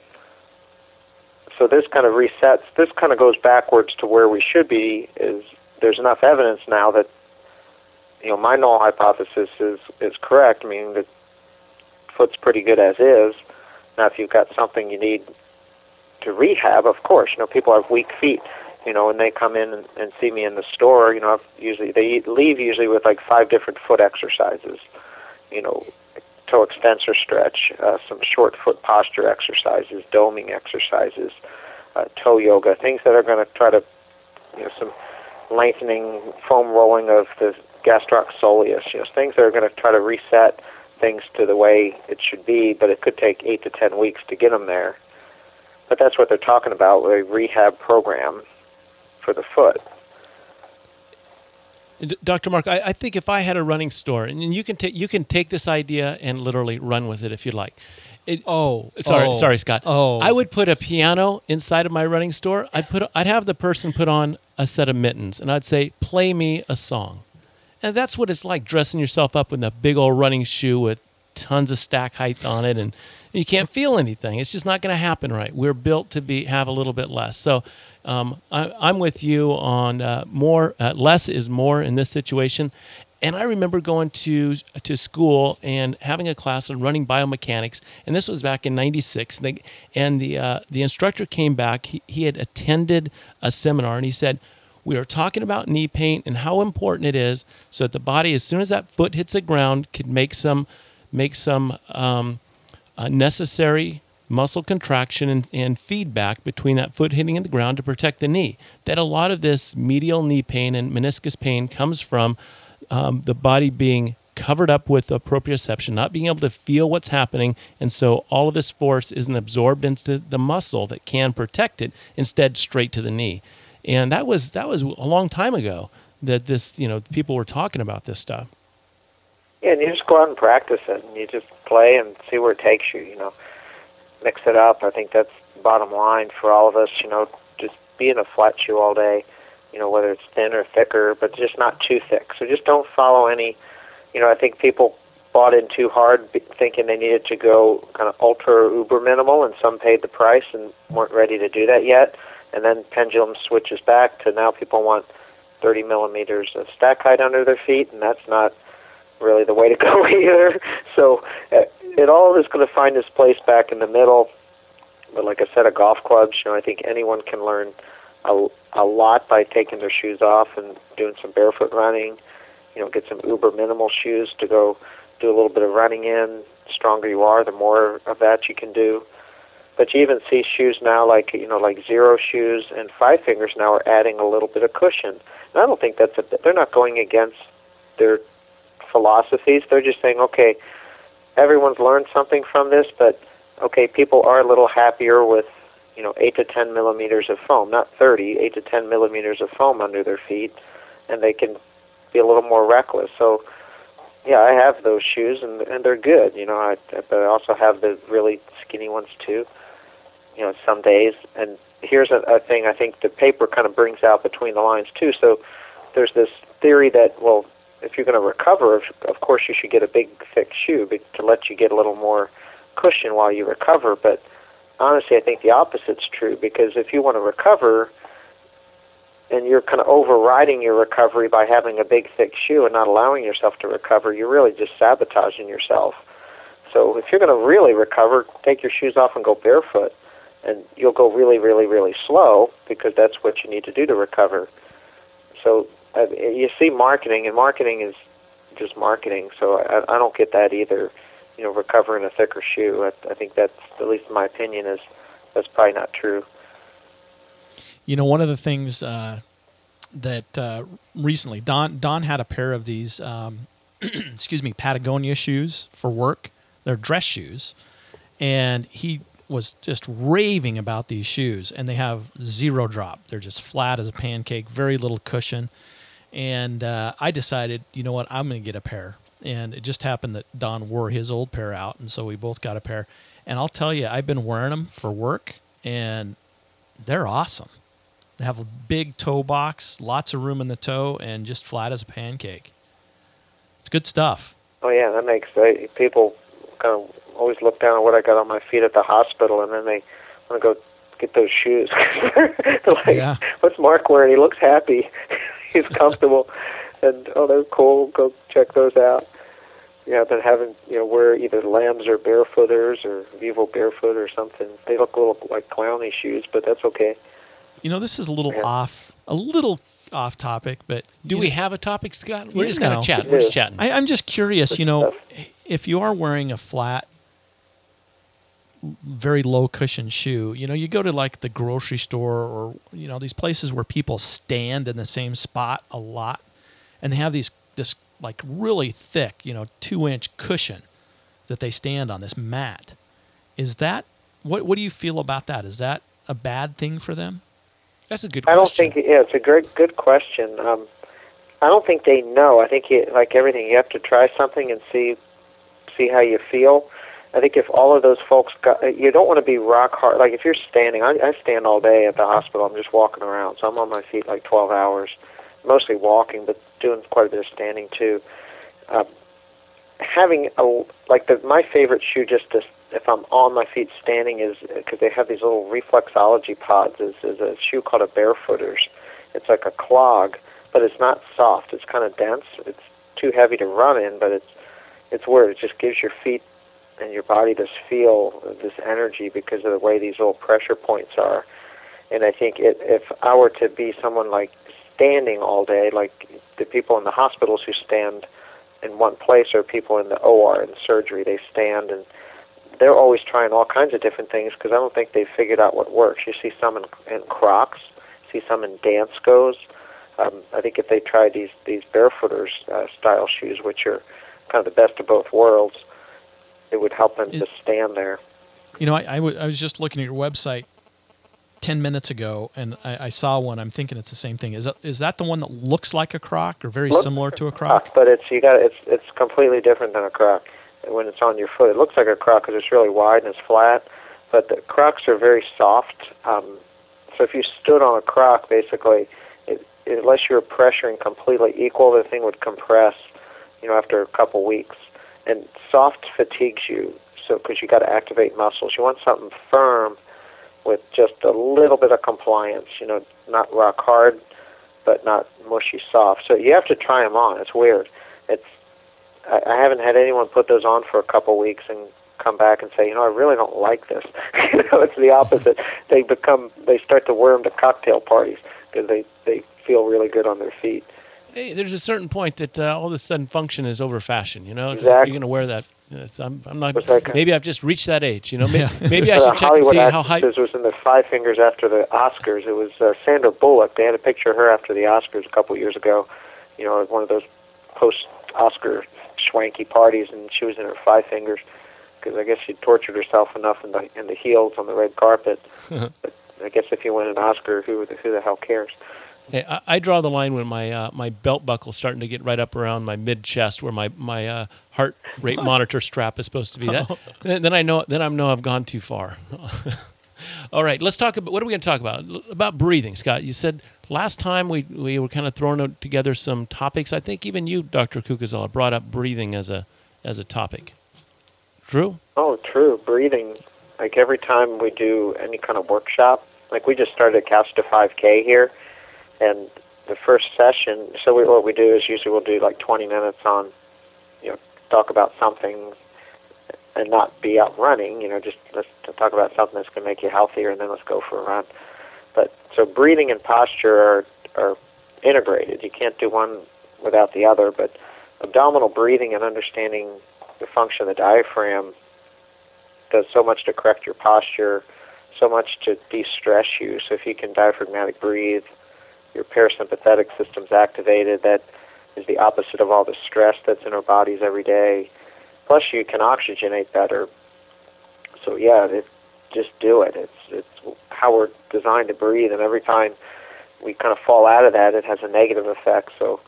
So this kind of resets, this kind of goes backwards to where we should be, is there's enough evidence now that, you know, my null hypothesis is, is correct, meaning that foot's pretty good as is. Now, if you've got something you need to rehab, of course, you know, people have weak feet. You know, when they come in and, and see me in the store, you know, I've usually they leave usually with like five different foot exercises. You know, toe extensor stretch, uh, some short foot posture exercises, doming exercises, uh, toe yoga, things that are going to try to, you know, some lengthening, foam rolling of the gastroc soleus, you know, things that are going to try to reset things to the way it should be, but it could take eight to ten weeks to get them there. But that's what they're talking about with a rehab program for the foot. D- Doctor Mark, I, I think if I had a running store, and you can take you can take this idea and literally run with it if you like. It, Oh, sorry, oh, sorry, Scott. Oh, I would put a piano inside of my running store. I'd put I'd have the person put on a set of mittens, and I'd say, "Play me a song." And that's what it's like dressing yourself up in a big old running shoe with tons of stack height on it, and you can't feel anything. It's just not going to happen right. We're built to be have a little bit less. So um, I, I'm with you on uh, more. Uh, less is more in this situation. And I remember going to to school and having a class on running biomechanics, and this was back in ninety-six. And the, and the, uh, the instructor came back. He, he had attended a seminar, and he said, we are talking about knee pain and how important it is so that the body, as soon as that foot hits the ground, can make some make some um, uh, necessary muscle contraction and, and feedback between that foot hitting the ground to protect the knee. That a lot of this medial knee pain and meniscus pain comes from um, the body being covered up with a proprioception, not being able to feel what's happening, and so all of this force isn't absorbed into the muscle that can protect it, instead straight to the knee. And that was that was a long time ago that this, you know, people were talking about this stuff. Yeah, and you just go out and practice it, and you just play and see where it takes you, you know. Mix it up. I think that's the bottom line for all of us, you know, just be in a flat shoe all day, you know, whether it's thin or thicker, but just not too thick. So just don't follow any, you know, I think people bought in too hard thinking they needed to go kind of ultra or uber minimal, and some paid the price and weren't ready to do that yet. And then pendulum switches back to now people want thirty millimeters of stack height under their feet, and that's not really the way to go either. So uh, it all is going to find its place back in the middle. But like I said, a golf clubs, you know, I think anyone can learn a, a lot by taking their shoes off and doing some barefoot running. you know, get some uber minimal shoes to go do a little bit of running in. The stronger you are, the more of that you can do. But you even see shoes now like, you know, like Zero shoes and Five Fingers now are adding a little bit of cushion. And I don't think that's a, they're not going against their philosophies. They're just saying, okay, everyone's learned something from this, but okay, people are a little happier with, you know, eight to ten millimeters of foam, not thirty, eight to ten millimeters of foam under their feet, and they can be a little more reckless. So, yeah, I have those shoes, and and they're good. You know, I but I also have the really skinny ones too. You know, some days. And here's a, a thing I think the paper kind of brings out between the lines too. So, there's this theory that, well, if you're going to recover, of, of course you should get a big, thick shoe to let you get a little more cushion while you recover. But honestly, I think the opposite's true, because if you want to recover and you're kind of overriding your recovery by having a big, thick shoe and not allowing yourself to recover, you're really just sabotaging yourself. So if you're going to really recover, take your shoes off and go barefoot, and you'll go really, really, really slow, because that's what you need to do to recover. So uh, you see marketing, and marketing is just marketing, so I, I don't get that either. You know, recover in a thicker shoe. I, I think that's, at least in my opinion, is that's probably not true. You know, one of the things uh, that uh, recently, Don Don had a pair of these, um, excuse me, Patagonia shoes for work. They're dress shoes, and he was just raving about these shoes. And they have zero drop. They're just flat as a pancake, very little cushion. And uh, I decided, you know what, I'm going to get a pair. And it just happened that Don wore his old pair out, and so we both got a pair. And I'll tell you, I've been wearing them for work, and they're awesome. They have a big toe box, lots of room in the toe, and just flat as a pancake. It's good stuff. Oh, yeah, that makes uh, people kind of always look down at what I got on my feet at the hospital, and then they want to go get those shoes. They're like, yeah. What's Mark wearing? He looks happy. He's comfortable. And, oh, they're cool. Go check those out. You know, they're having, you know, wear either Lambs or Barefooters or Vivo Barefoot or something. They look a little like clowny shoes, but that's okay. You know, this is a little Yeah. off, a little off topic, but Do you we know, have a topic, Scott? We're Yeah, just going no. to chat. We're just chatting. I, I'm just curious, you know, stuff. if you are wearing a flat, very low cushion shoe, you know, you go to like the grocery store or, you know, these places where people stand in the same spot a lot, and they have these, this like really thick, you know, two inch cushion that they stand on, this mat. Is that, what, what do you feel about that? Is that a bad thing for them? That's a good I question. don't think, yeah, it's a great, good question. Um, I don't think they know. I think, you, like everything, you have to try something and see see how you feel. I think if all of those folks got, you don't want to be rock hard. Like if you're standing, I, I stand all day at the hospital. I'm just walking around, so I'm on my feet like twelve hours, mostly walking, but doing quite a bit of standing too. Um, having a like the my favorite shoe, just to, if I'm on my feet standing, is because they have these little reflexology pods. Is, is a shoe called a Barefooters. It's like a clog, but it's not soft. It's kind of dense. It's too heavy to run in, but it's it's weird. It just gives your feet and your body this feel, this energy, because of the way these little pressure points are. And I think it, if I were to be someone like standing all day, like the people in the hospitals who stand in one place, or people in the O R in surgery, they stand, and they're always trying all kinds of different things, because I don't think they've figured out what works. You see some in, in Crocs, see some in Danskos. Um, I think if they tried these, these Barefooters uh, style shoes, which are kind of the best of both worlds, it would help them It, to stand there. You know, I, I, w- I was just looking at your website ten minutes ago, and I, I saw one. I'm thinking it's the same thing. Is that, is that the one that looks like a Croc, or very Looks similar like to a a Croc? But it's you got it's it's completely different than a Croc. When it's on your foot, it looks like a Croc because it's really wide and it's flat. But the Crocs are very soft. Um, so if you stood on a Croc, basically, it, unless you were pressuring completely equal, the thing would compress. You know, after a couple weeks. And soft fatigues you, so because you got to activate muscles. You want something firm with just a little bit of compliance. You know, not rock hard, but not mushy soft. So you have to try them on. It's weird. It's I, I haven't had anyone put those on for a couple weeks and come back and say, you know, I really don't like this. You know, it's the opposite. They become they start to wear them to cocktail parties because they they feel really good on their feet. Hey, there's a certain point that uh, all of a sudden function is over fashion. You know, It's like Exactly. you're going to wear that. It's, I'm, I'm not. It's like a- maybe I've just reached that age. You know, maybe, Yeah. maybe I Uh, should check and Hollywood see how high. actresses was in the Five Fingers after the Oscars. It was uh, Sandra Bullock. They had a picture of her after the Oscars a couple years ago. You know, at one of those post-Oscar schwanky parties, and she was in her Five Fingers because I guess she tortured herself enough in the in the heels on the red carpet. But I guess if you win an Oscar, who the, who the hell cares? Hey, I, I draw the line when my uh, my belt buckle's starting to get right up around my mid chest, where my my uh, heart rate monitor strap is supposed to be. That then then I know then I know I've gone too far. All right, let's talk about what are we going to talk about? L- About breathing, Scott. You said last time we we were kind of throwing out together some topics. I think even you, Doctor Kukazala, brought up breathing as a as a topic. True? Oh, true. Breathing. Like every time we do any kind of workshop, like we just started Couch to five K here, and the first session, so we, what we do is usually we'll do like twenty minutes on, you know, talk about something and not be out running, you know, just let's talk about something that's going to make you healthier, and then let's go for a run. But so breathing and posture are, are integrated. You can't do one without the other, but abdominal breathing and understanding the function of the diaphragm does so much to correct your posture, so much to de-stress you. So if you can diaphragmatic breathe, your parasympathetic system's activated. That is the opposite of all the stress that's in our bodies every day. Plus, you can oxygenate better. So yeah, it, just do it. It's it's how we're designed to breathe, and every time we kind of fall out of that, it has a negative effect. So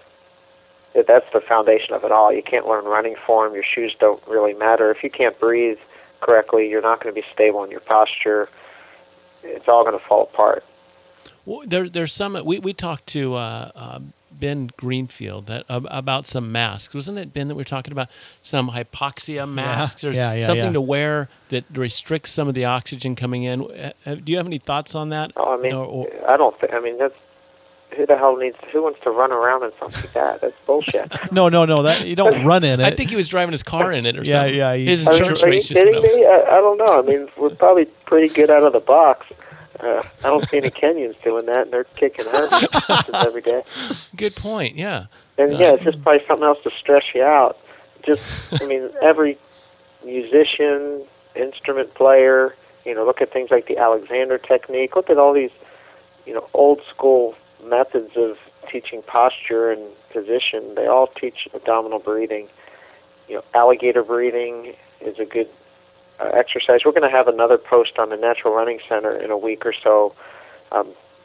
it, that's the foundation of it all. You can't learn running form. Your shoes don't really matter. If you can't breathe correctly, you're not going to be stable in your posture. It's all going to fall apart. Well, there, there's some. We we talked to uh, uh, Ben Greenfield that uh, about some masks. Wasn't it Ben that we were talking about some hypoxia masks or Yeah, yeah, something yeah. to wear that restricts some of the oxygen coming in? Uh, do you have any thoughts on that? Oh, I mean, Or- or- I don't think. I mean, that's who the hell needs? Who wants to run around in something like that? That's bullshit. No, no, no. That you don't run in it. I think he was driving his car in it or Yeah, something. yeah, he- His I mean, insurance are you rates just kidding know. me? I, I don't know. I mean, we're probably pretty good out of the box. Uh, I don't see any Kenyans doing that, and they're kicking ass every day. Good point. Yeah. And yeah, it's just probably something else to stress you out. Just, I mean, every musician, instrument player, you know, look at things like the Alexander technique. Look at all these, you know, old school methods of teaching posture and position. They all teach abdominal breathing. You know, alligator breathing is a good uh, exercise. We're going to have another post on the Natural Running Center in a week or so, um,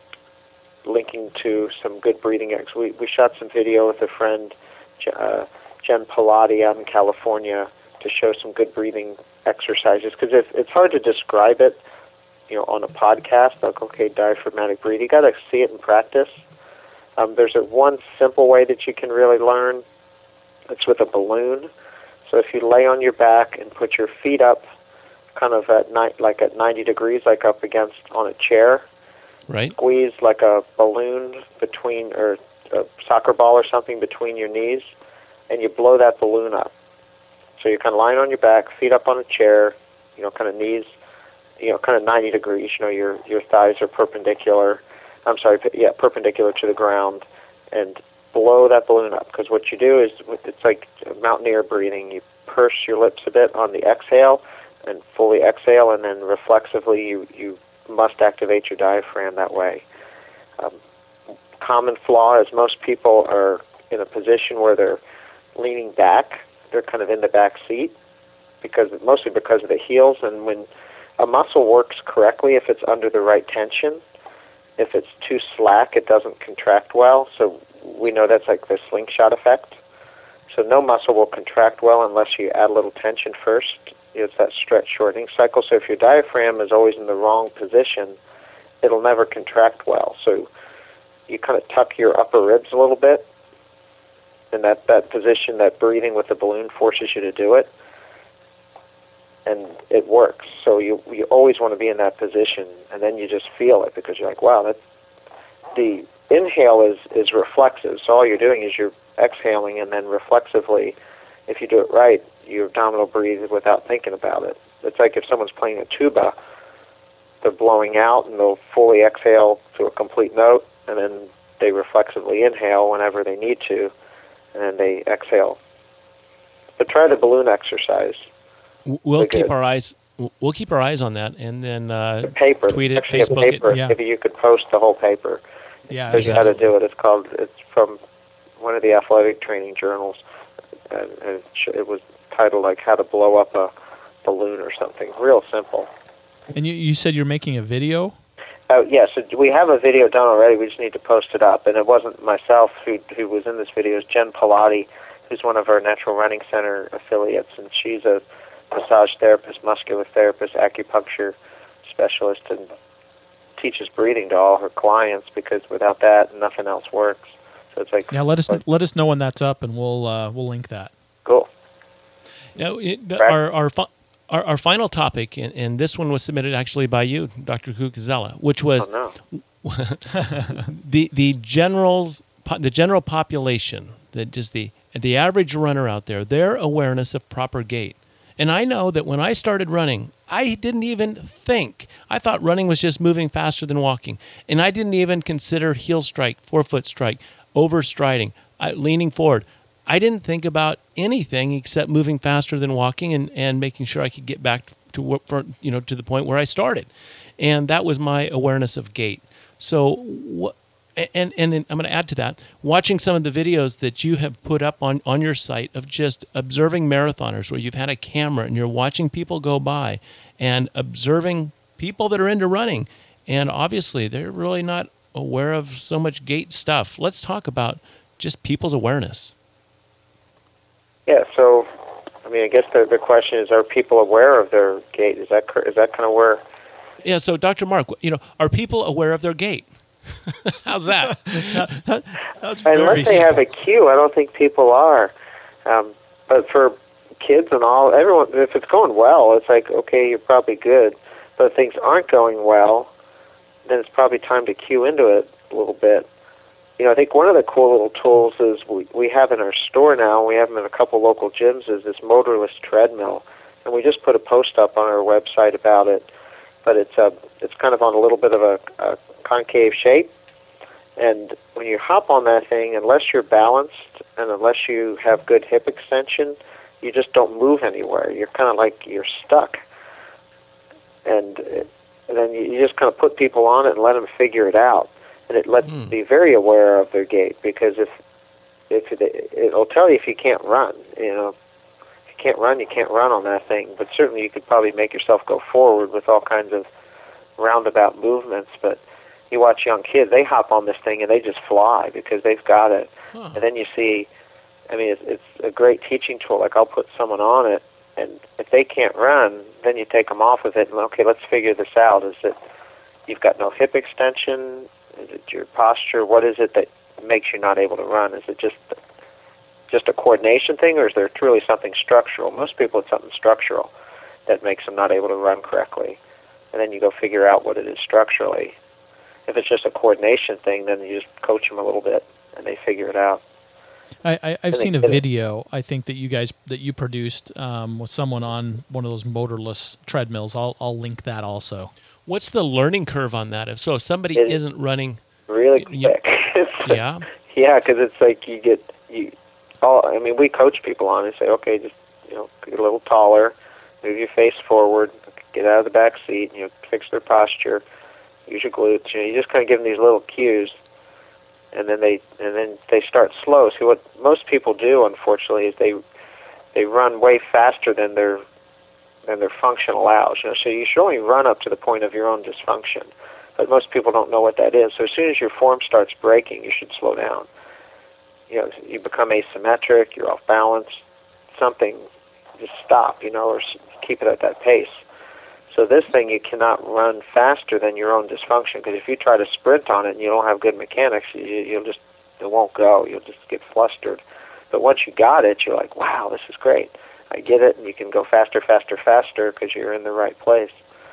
linking to some good breathing ex. We we shot some video with a friend, uh, Jen Pilati, out in California, to show some good breathing exercises. Because if it's hard to describe it, you know, on a podcast, like okay, diaphragmatic breathing, you got to see it in practice. Um, there's a one simple way that you can really learn. It's with a balloon. So if you lay on your back and put your feet up, kind of at ni- like at ninety degrees, like up against on a chair. Right. Squeeze like a balloon between, or a soccer ball or something between your knees, and you blow that balloon up. So you're kind of lying on your back, feet up on a chair, you know, kind of knees, you know, kind of ninety degrees. You know, your your thighs are perpendicular. I'm sorry, yeah, perpendicular to the ground, and blow that balloon up. Because what you do is, it's like mountaineer breathing. You purse your lips a bit on the exhale, and fully exhale, and then reflexively you you must activate your diaphragm that way. Um, common flaw is most people are in a position where they're leaning back. They're kind of in the back seat, because mostly because of the heels. And when a muscle works correctly, if it's under the right tension, if it's too slack, it doesn't contract well. So we know that's like the slingshot effect. So no muscle will contract well unless you add a little tension first. It's that stretch shortening cycle. So if your diaphragm is always in the wrong position, it'll never contract well. So you kind of tuck your upper ribs a little bit, and that, that position, that breathing with the balloon forces you to do it, and it works. So you you always want to be in that position, and then you just feel it, because you're like, wow, that the inhale is, is reflexive. So all you're doing is you're exhaling, and then reflexively, if you do it right, you abdominal breathe without thinking about it. It's like if someone's playing a tuba, they're blowing out, and they'll fully exhale to a complete note, and then they reflexively inhale whenever they need to, and then they exhale. But try the balloon exercise. W- We'll They're keep good. our eyes. We'll keep our eyes on that, and then uh, The paper, tweet it, actually a Facebook paper. it. Yeah. Maybe you could post the whole paper. Yeah, Shows you how to exactly. do it. It's called. It's from one of the athletic training journals, and, and it, sh- it was titled like "How to Blow Up a Balloon" or something. Real simple. And you, you said you're making a video? Uh, yes, yeah, so we have a video done already. We just need to post it up. And it wasn't myself who who was in this video. It was Jen Pilati, who's one of our Natural Running Center affiliates, and she's a massage therapist, muscular therapist, acupuncture specialist, and teaches breathing to all her clients, because without that, nothing else works. So it's like, Yeah, let us like, let us know when that's up, and we'll uh, we'll link that. cool. Now, it, the, Right. our, our, fi- our our final topic, and, and this one was submitted actually by you, Doctor Cucuzella, which was Oh no. the the generals po- the general population, that just the the average runner out there, their awareness of proper gait. And I know that when I started running, I didn't even think. I thought running was just moving faster than walking, and I didn't even consider heel strike, forefoot strike, overstriding, I, leaning forward. I didn't think about anything except moving faster than walking, and, and making sure I could get back to what for, you know to the point where I started, and that was my awareness of gait. So what? And, and and I'm going to add to that, watching some of the videos that you have put up on, on your site of just observing marathoners, where you've had a camera and you're watching people go by and observing people that are into running. And obviously, they're really not aware of so much gait stuff. Let's talk about just people's awareness. Yeah. So, I mean, I guess the the question is: are people aware of their gait? Is that cor- is that kind of where? Yeah. So, Doctor Mark, you know, are people aware of their gait? How's that? That's very Unless they simple. have a cue, I don't think people are. Um, but for kids and all, everyone, if it's going well, it's like, okay, you're probably good. But if things aren't going well, then it's probably time to cue into it a little bit. You know, I think one of the cool little tools is we, we have in our store now, and we have them in a couple local gyms, is this motorless treadmill. And we just put a post up on our website about it. But it's a, it's kind of on a little bit of a, a concave shape, and when you hop on that thing, unless you're balanced and unless you have good hip extension, you just don't move anywhere. You're kind of like you're stuck, and, it, and then you, you just kind of put people on it and let them figure it out, and it lets them be very aware of their gait, because if if it, it'll tell you if you can't run, you know. If you can't run, you can't run on that thing, but certainly you could probably make yourself go forward with all kinds of roundabout movements. But you watch young kids, they hop on this thing and they just fly because they've got it. Huh. And then you see, I mean, it's, it's a great teaching tool. Like, I'll put someone on it, and if they can't run, then you take them off of it, and okay, let's figure this out. Is it you've got no hip extension? Is it your posture? What is it that makes you not able to run? Is it just just a coordination thing, or is there truly something structural? Most people, it's something structural that makes them not able to run correctly. And then you go figure out what it is structurally. If it's just a coordination thing, then you just coach them a little bit, and they figure it out. I, I, I've And they seen a get it. video, I think, that you guys that you produced um, with someone on one of those motorless treadmills. I'll I'll link that also. What's the learning curve on that? If so, if somebody It- isn't running, Really You- quick. yeah, Yeah, because it's like you get you. All I mean, we coach people on it and say, okay, just you know, get a little taller, move your face forward, get out of the back seat, you know, fix their posture, use your glutes. You know, you just kind of give them these little cues, and then they and then they start slow. See, what most people do, unfortunately, is they they run way faster than their than their function allows. You know, so you should only run up to the point of your own dysfunction. But most people don't know what that is. So as soon as your form starts breaking, you should slow down. You know, you become asymmetric, you're off balance, something, just stop, you know, or s- keep it at that pace. So this thing, you cannot run faster than your own dysfunction, because if you try to sprint on it and you don't have good mechanics, you, you'll just, it won't go. You'll just get flustered. But once you got it, you're like, wow, this is great. I get it, and you can go faster, faster, faster because you're in the right place.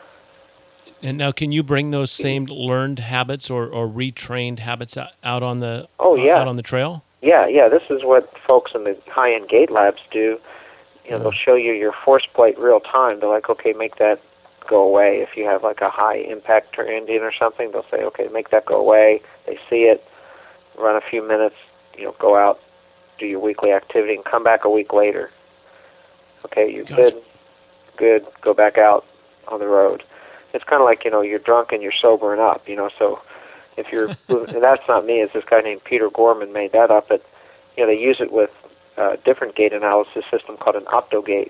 and now can you bring those same learned habits or, or retrained habits out, out on the Oh, yeah. out on the trail? Yeah, yeah, this is what folks in the high-end gait labs do. You know, they'll show you your force plate real time. They're like, okay, make that go away. If you have like a high impact Indian or something, they'll say, okay, make that go away. They see it, run a few minutes, you know, go out, do your weekly activity, and come back a week later. Okay, you're Gotcha. good, good, go back out on the road. It's kind of like, you know, you're drunk and you're sobering up, you know, so if you're, and that's not me, it's this guy named Peter Gorman made that up, but, you know, they use it with a different gait analysis system called an OptoGait.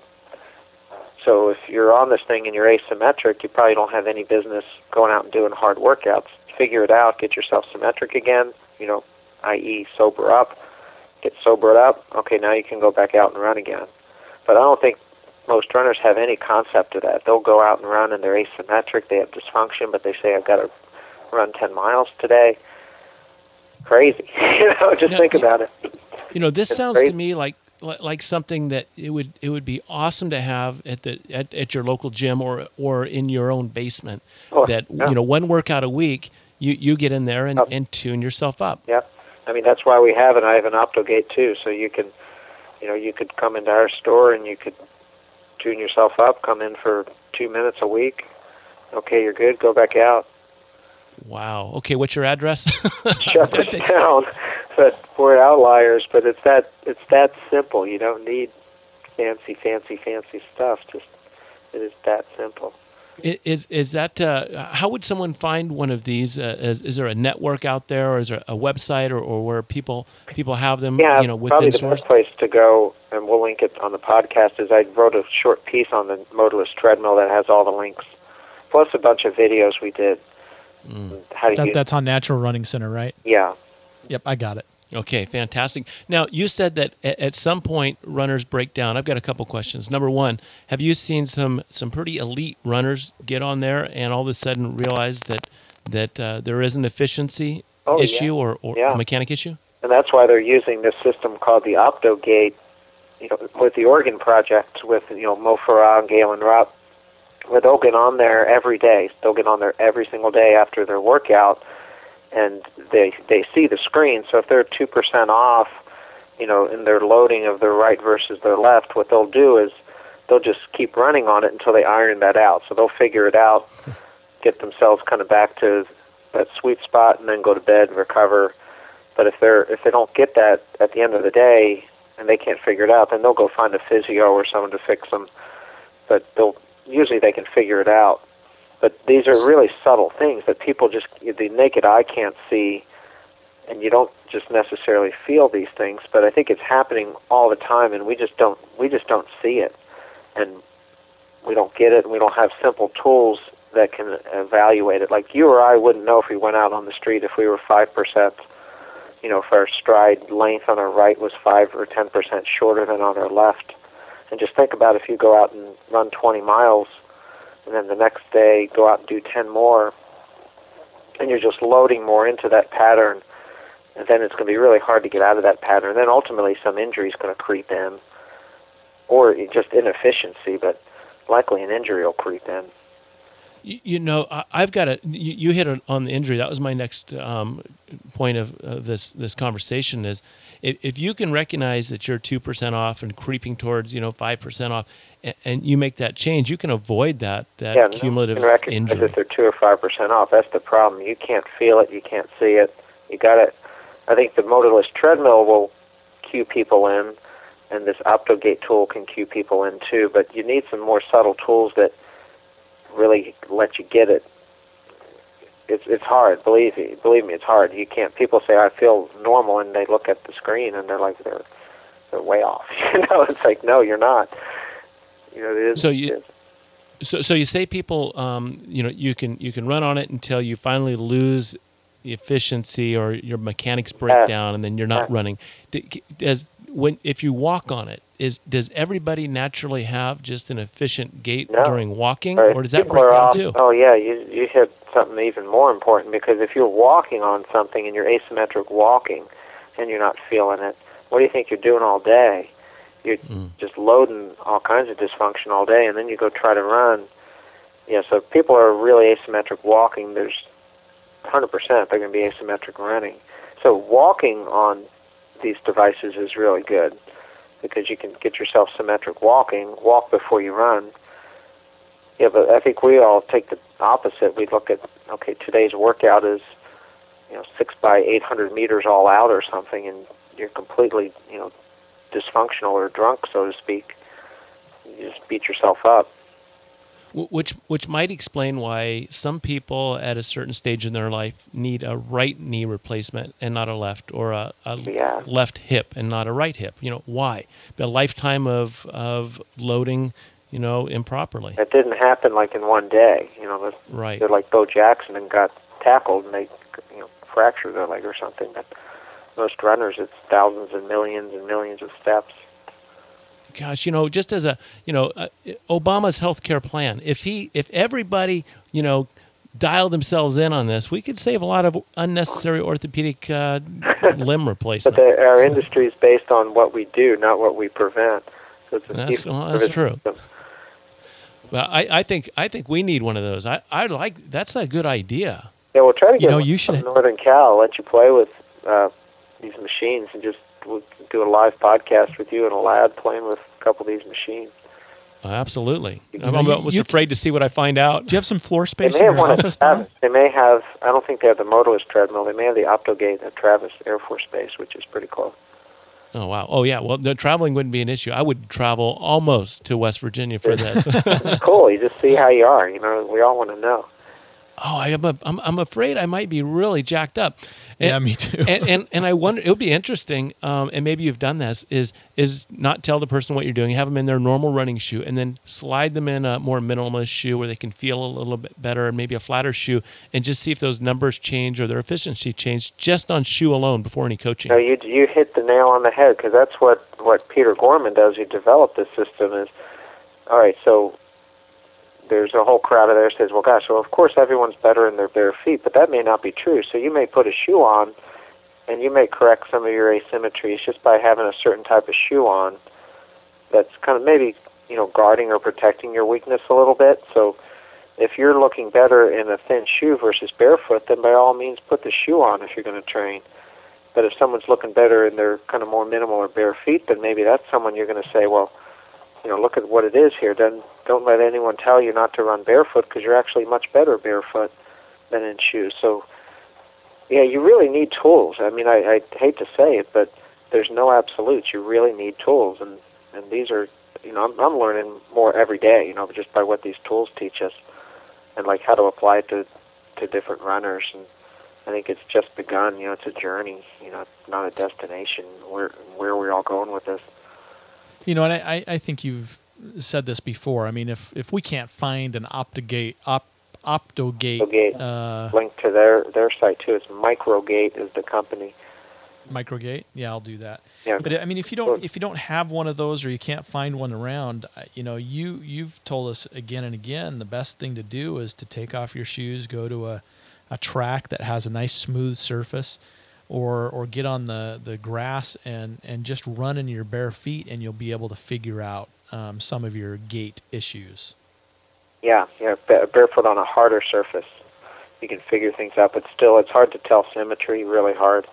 So if you're on this thing and you're asymmetric, you probably don't have any business going out and doing hard workouts. Figure it out, get yourself symmetric again, you know, that is sober up, get sobered up, okay, now you can go back out and run again. But I don't think most runners have any concept of that. They'll go out and run and they're asymmetric, they have dysfunction, but they say, I've got to run ten miles today. Crazy. you know, just No, think you- about it. You know, this It's sounds crazy. to me like li- like something that it would it would be awesome to have at the at, at your local gym or or in your own basement. Oh, that yeah. you know, one workout a week, you, you get in there and, Yep. and tune yourself up. Yep. I mean, that's why we have it. I have an OptoGate too, so you can, you know, you could come into our store and you could tune yourself up, come in for two minutes a week. Okay, you're good, go back out. Wow. Okay, what's your address? Shut us down. But we're outliers, but it's that it's that simple. You don't need fancy, fancy, fancy stuff. Just it is that simple. I- Is is that uh, how would someone find one of these? Uh, is, is there a network out there, or is there a website, or, or where people people have them? Yeah, you know, probably within the stores. best place to go, and we'll link it on the podcast, is I wrote a short piece on the Motorless treadmill that has all the links, plus a bunch of videos we did. How to That, use that's on Natural Running Center, right? Yeah. Yep, I got it. Okay, fantastic. Now, you said that a- at some point runners break down. I've got a couple questions. Number one, have you seen some some pretty elite runners get on there and all of a sudden realize that that uh, there is an efficiency Oh, yeah. issue or, or Yeah. a mechanic issue? And that's why they're using this system called the OptoGate, you know, with the Oregon Project, with, you know, Mo Farah and Galen Rupp, where they'll get on there every day. They'll get on there every single day after their workout, and they they see the screen. So if they're two percent off, you know, in their loading of their right versus their left, what they'll do is they'll just keep running on it until they iron that out. So they'll figure it out, get themselves kind of back to that sweet spot, and then go to bed and recover. But if they're if they don't get that at the end of the day and they can't figure it out, then they'll go find a physio or someone to fix them. But they'll usually they can figure it out. But these are really subtle things that people just the naked eye can't see, and you don't just necessarily feel these things. But I think it's happening all the time, and we just don't we just don't see it, and we don't get it, and we don't have simple tools that can evaluate it. Like you or I wouldn't know if we went out on the street if we were five percent. You know, if our stride length on our right was five or ten percent shorter than on our left. And just think about if you go out and run twenty miles, and then the next day go out and do ten more, and you're just loading more into that pattern, and then it's going to be really hard to get out of that pattern. And then ultimately some injury is going to creep in, or just inefficiency, but likely an injury will creep in. You, you know, I, I've got a. You, you hit it on the injury. That was my next um, point of, of this this conversation. Is if, if you can recognize that you're two percent off and creeping towards you know five percent off, and, and you make that change, you can avoid that that yeah, cumulative you can recognize injury. that they're two or five percent off. That's the problem. You can't feel it. You can't see it. You got to. I think the Motorless treadmill will cue people in, and this OptoGate tool can cue people in too. But you need some more subtle tools that really let you get it. It's it's hard. Believe me, believe me, it's hard. You can't. People say I feel normal, and they look at the screen and they're like they're they're way off. You know, it's like no, you're not. You know, it is. So you- it is. So, so you say people, um, you know, you can you can run on it until you finally lose the efficiency or your mechanics break Yeah. down, and then you're not Yeah. running. D- Does when if you walk on it, is does everybody naturally have just an efficient gait No. during walking, Right. or does that People break are down off- too? Oh yeah, you you hit something even more important, because if you're walking on something and you're asymmetric walking and you're not feeling it, what do you think you're doing all day? You're Mm. just loading all kinds of dysfunction all day, and then you go try to run. Yeah, so if people are really asymmetric walking, there's one hundred percent they're going to be asymmetric running. So walking on these devices is really good, because you can get yourself symmetric walking, walk before you run. Yeah, but I think we all take the opposite. We look at, okay, today's workout is, you know, six by eight hundred meters all out or something, and you're completely, you know, dysfunctional or drunk, so to speak. You just beat yourself up. Which which might explain why some people at a certain stage in their life need a right knee replacement and not a left, or a, a Yeah. left hip and not a right hip. You know, why? A lifetime of of loading, you know, improperly. It didn't happen like in one day. You know, they're, Right. they're like Bo Jackson and got tackled and they, you know, fractured their leg or something. But most runners, it's thousands and millions and millions of steps. Gosh, you know, just as a, you know, uh, Obama's healthcare plan, if he, if everybody, you know, dialed themselves in on this, we could save a lot of unnecessary orthopedic uh, limb But replacement. the, our industry is based on what we do, not what we prevent. So it's a That's- fee- well, that's service true. system. Well, I, I think I think we need one of those. I I like that's a good idea. Yeah, we'll try to get know, one you from should- Northern Cal, let you play with uh, these machines, and just we'll do a live podcast with you in a lab playing with a couple of these machines. Uh, absolutely. You I'm know, you- almost you- afraid to see what I find out. Do you have some floor They space may in have your one at office, Don? Travis. They may have, I don't think they have the Motorless treadmill. They may have the Optogate at Travis Air Force Base, which is pretty close. Oh wow. Oh yeah. Well, the traveling wouldn't be an issue. I would travel almost to West Virginia for this. It's cool. You just see how you are. You know, we all want to know. Oh, I am. A, I'm. I'm afraid I might be really jacked up. And, Yeah, me too. and, and and I wonder. It would be interesting. Um, and maybe you've done this. Is is not tell the person what you're doing. Have them in their normal running shoe, and then slide them in a more minimalist shoe where they can feel a little bit better, and maybe a flatter shoe, and just see if those numbers change or their efficiency change just on shoe alone before any coaching. No, you you hit the nail on the head, because that's what what Peter Gorman does. He developed this system. Is all right. So there's a whole crowd of there says, well, gosh, well, of course everyone's better in their bare feet, but that may not be true. So you may put a shoe on, and you may correct some of your asymmetries just by having a certain type of shoe on that's kind of maybe, you know, guarding or protecting your weakness a little bit. So if you're looking better in a thin shoe versus barefoot, then by all means put the shoe on if you're going to train. But if someone's looking better in their kind of more minimal or bare feet, then maybe that's someone you're going to say, well, you know, look at what it is here. Then don't let anyone tell you not to run barefoot, because you're actually much better barefoot than in shoes. So, yeah, you really need tools. I mean, I, I hate to say it, but there's no absolutes. You really need tools, and, and these are, you know, I'm, I'm learning more every day, you know, just by what these tools teach us, and like how to apply it to, to different runners. And I think it's just begun. You know, it's a journey. You know, it's not a destination. Where where we're all going with this. You know, and I, I think you've said this before. I mean, if if we can't find an Optogate, op, Optogate, Optogate. uh, Link to their their site too. It's Microgate is the company. Microgate, yeah, I'll do that. Yeah. But I mean, if you don't if you don't have one of those, or you can't find one around, I- you know, you you've told us again and again, the best thing to do is to take off your shoes, go to a, a track that has a nice smooth surface, or or get on the, the grass and, and just run in your bare feet, and you'll be able to figure out um, some of your gait issues. Yeah, yeah, ba- barefoot on a harder surface, you can figure things out. But still, it's hard to tell symmetry. Really hard.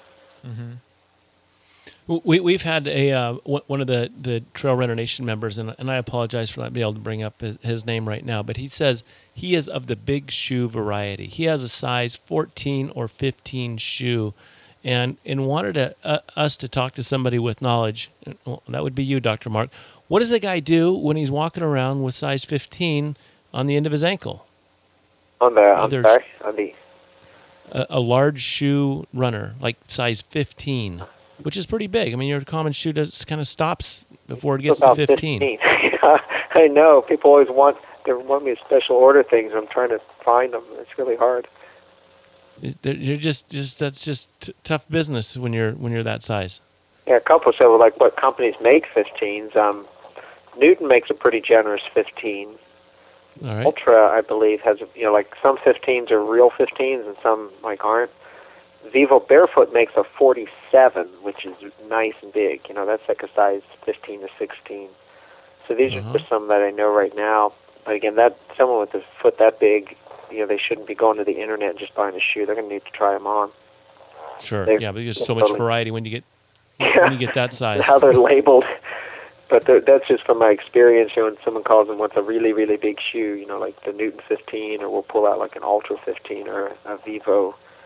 We we've had a uh, one one of the, the Trail Runner Nation members, and and I apologize for not being able to bring up his, his name right now, but he says he is of the big shoe variety. He has a size fourteen or fifteen shoe, and and wanted to, uh, us to talk to somebody with knowledge. Well, that would be you, Doctor Mark. What does the guy do when he's walking around with size fifteen on the end of his ankle? On the, I'm there's- sorry, on the A, a large shoe runner, like size fifteen, which is pretty big. I mean, your common shoe does kind of stops before it gets about to fifteen. I know people always want they want me to special order things. I'm trying to find them. It's really hard. They're- You're just, just that's just t- tough business when you're when you're that size. Yeah, a couple said, well, like what companies make fifteens. Um, Newton makes a pretty generous fifteen. All right. Ultra, I believe, has a, you know, like some fifteens are real fifteens and some like aren't. Vivo Barefoot makes a forty-seven, which is nice and big. You know, that's like a size fifteen to sixteen. So these Uh-huh. are just some that I know right now. But again, that someone with a foot that big, you know, they shouldn't be going to the internet and just buying a shoe. They're going to need to try them on. Sure. They're- Yeah, but there's so they're much totally- variety when you get when you get that size. How they're labeled. But they're- that's just from my experience. You know, when someone calls them what's a really, really big shoe, you know, like the Newton fifteen, or we'll pull out like an Ultra fifteen or a Vivo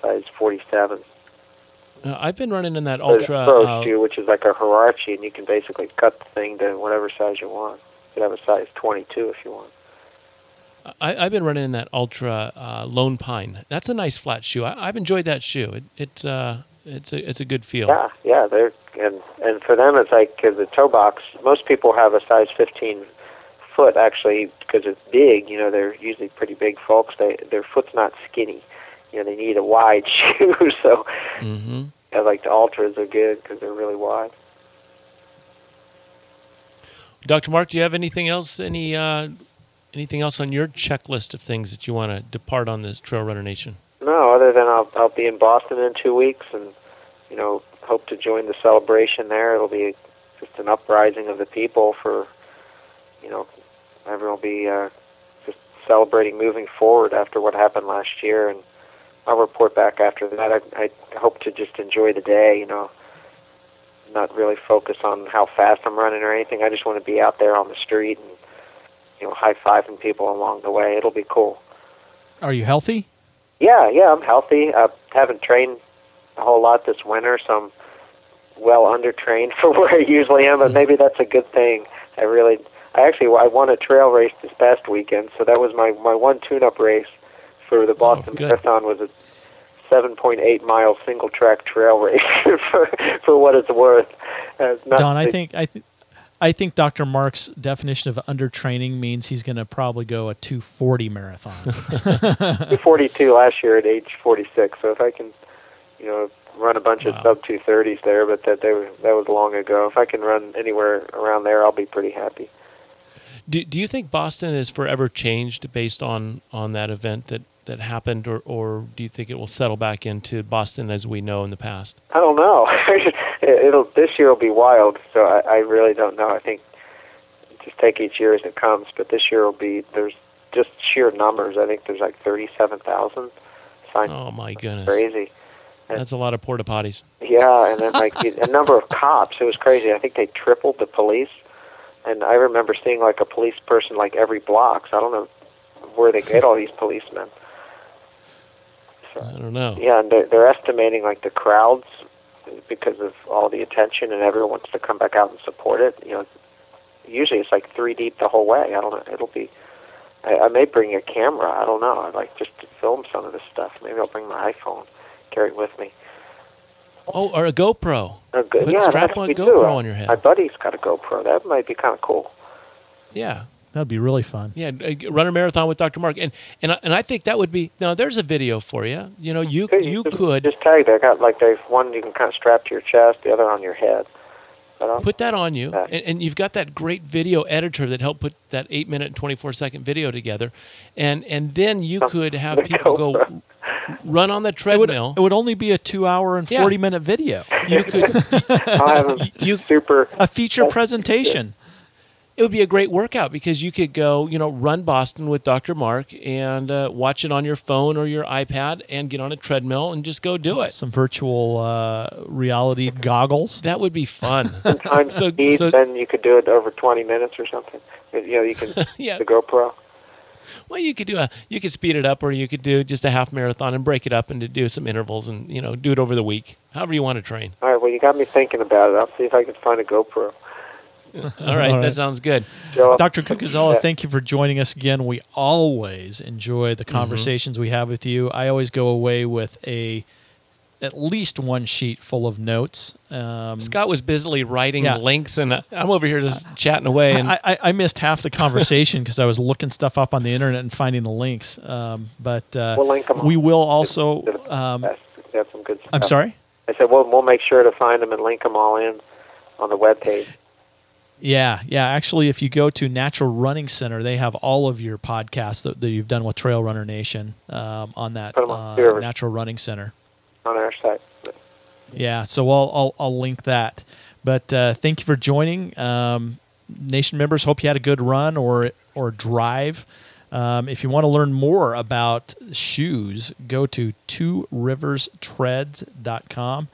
size forty-seven. Uh, I've been running in that There's ultra. a pro Uh, shoe, which is like a Huarache, and you can basically cut the thing to whatever size you want. You could have a size twenty-two if you want. I, I've been running in that ultra uh, Lone Pine. That's a nice flat shoe. I, I've enjoyed that shoe. It, it uh, it's a it's a good feel. Yeah, yeah. They're and and for them, it's like 'cause the toe box. Most people have a size fifteen foot actually because it's big. You know, they're usually pretty big folks. They their foot's not skinny. You know, they need a wide shoe. So, Mm-hmm. I like the ultras are good because they're really wide. Doctor Mark, do you have anything else? Any uh, anything else on your checklist of things that you want to depart on this Trail Runner Nation? No, other than I'll I'll be in Boston in two weeks, and you know, hope to join the celebration there. It'll be just an uprising of the people for, you know, everyone will be uh, just celebrating moving forward after what happened last year, and I'll report back after that. I, I hope to just enjoy the day, you know, not really focus on how fast I'm running or anything. I just want to be out there on the street and, you know, high-fiving people along the way. It'll be cool. Are you healthy? Yeah, yeah, I'm healthy. I haven't trained a whole lot this winter, so I'm well under-trained for where I usually am, but maybe that's a good thing. I really, I actually, I won a trail race this past weekend, so that was my, my one tune-up race for the Boston good. Marathon was a seven point eight mile single-track trail race for, for what it's worth. Uh, not Don, I the- think I think I think Doctor Mark's definition of undertraining means he's going to probably go a two forty marathon. two forty-two last year at age forty-six, so if I can, you know, run a bunch Wow. of sub two thirties there, but that they were, that was long ago. If I can run anywhere around there, I'll be pretty happy. Do Do you think Boston is forever changed based on, on that event that, that happened, or, or do you think it will settle back into Boston as we know in the past? I don't know. It'll this year will be wild, so I, I really don't know. I think just take each year as it comes, but this year will be there's just sheer numbers. I think there's like thirty-seven thousand signed. Oh my goodness, Crazy. that's a lot of porta potties. Yeah, and then like the, a number of cops. It was crazy. I think they tripled the police, and I remember seeing like a police person like every block. So I don't know where they get all these policemen. So, I don't know. yeah, and they're, they're estimating like the crowds because of all the attention, and everyone wants to come back out and support it. You know, usually it's like three deep the whole way. I don't know. It'll be. I, I may bring a camera. I don't know. I'd like just to film some of this stuff. Maybe I'll bring my iPhone, carry it with me. Oh, or a GoPro. Oh, good. Put Yeah, strap that's on me GoPro too. on your head. My buddy's got a GoPro. That might be kind of cool. Yeah. That'd be really fun. Yeah, uh, run a marathon with Doctor Mark, and and I- and I think that would be now. There's a video for you. You know, you Hey, you just, could just tag. They got like there's one you can kind of strap to your chest, the other on your head. But, um, put that on you, Yeah. and, and you've got that great video editor that helped put that eight minute and twenty four second video together, and and then you could have the people go GoPro. run on the It would, treadmill. it would only be a two hour and Yeah. forty minute video, You could. I'll have them You- super. a feature presentation. It would be a great workout because you could go, you know, run Boston with Doctor Mark and uh, watch it on your phone or your iPad and get on a treadmill and just go do it. Some virtual uh, reality goggles. That would be fun. Sometimes So- speed, so- then you could do it over twenty minutes or something. You know, you can Yeah. the GoPro. Well, you could do a, you could speed it up, or you could do just a half marathon and break it up into do some intervals, and you know, do it over the week, however you want to train. All right. Well, you got me thinking about it. I'll see if I can find a GoPro. All right, All right. that sounds good. Joe, Doctor Cucuzella, Yeah. thank you for joining us again. We always enjoy the conversations we have with you. I always go away with a at least one sheet full of notes. Um, Scott was busily writing Yeah. links, and uh, I'm over here just chatting away. And I, I, I missed half the conversation because I was looking stuff up on the internet and finding the links. Um, but uh, We'll link 'em all. we will also. Um, Yes, we have some good stuff. I'm sorry. I said, well, we'll make sure to find them and link them all in on the webpage. Yeah, yeah. Actually, if you go to Natural Running Center, they have all of your podcasts that, that you've done with Trail Runner Nation um, on that Put 'em on uh, server. Natural Running Center. On our site. Yeah, so I'll I'll, I'll link that. But uh, thank you for joining, um, Nation members. Hope you had a good run or or drive. Um, if you want to learn more about shoes, go to two rivers treads dot com.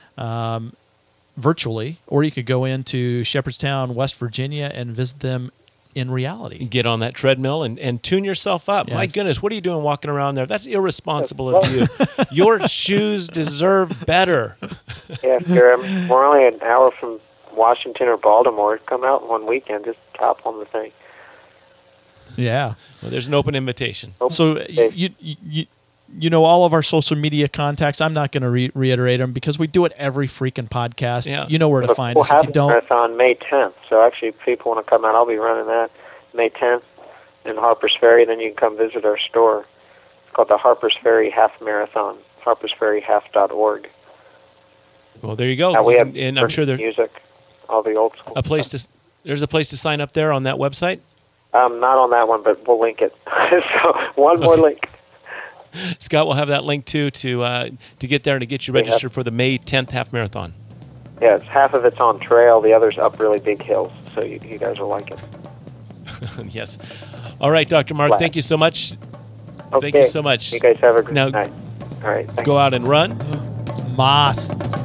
Um, virtually, or you could go into Shepherdstown, West Virginia, and visit them in reality. Get on that treadmill and, and tune yourself up. Yeah. My goodness, what are you doing walking around there? That's irresponsible of you. Your shoes deserve better. Yeah, if you're, um, we're only an hour from Washington or Baltimore. Come out one weekend, just hop on the thing. Yeah. Well, there's an open invitation. So uh, you, you you you know all of our social media contacts. I'm not going to re- reiterate them because we do it every freaking podcast. Yeah. You know where to But find we'll us. If have you a don't, marathon May tenth. So actually, if people want to come out, I'll be running that May tenth in Harpers Ferry. Then you can come visit our store. It's called the Harpers Ferry Half Marathon. harpers ferry half dot org. Well, there you go. Now, we have and, and I'm sure there's music, all the old school a place stuff. to there's a place to sign up there on that website. Um, not on that one, but we'll link it. So one more link. Scott will have that link too to uh, to get there and to get you Yeah. registered for the May tenth half marathon. Yes, half of it's on trail, the other's up really big hills. So you, you guys will like it. Yes. All right, Doctor Mark, Flat. thank you so much. Okay. Thank you so much. You guys have a good Now- night. All right. Thanks. Go out and run. Moss.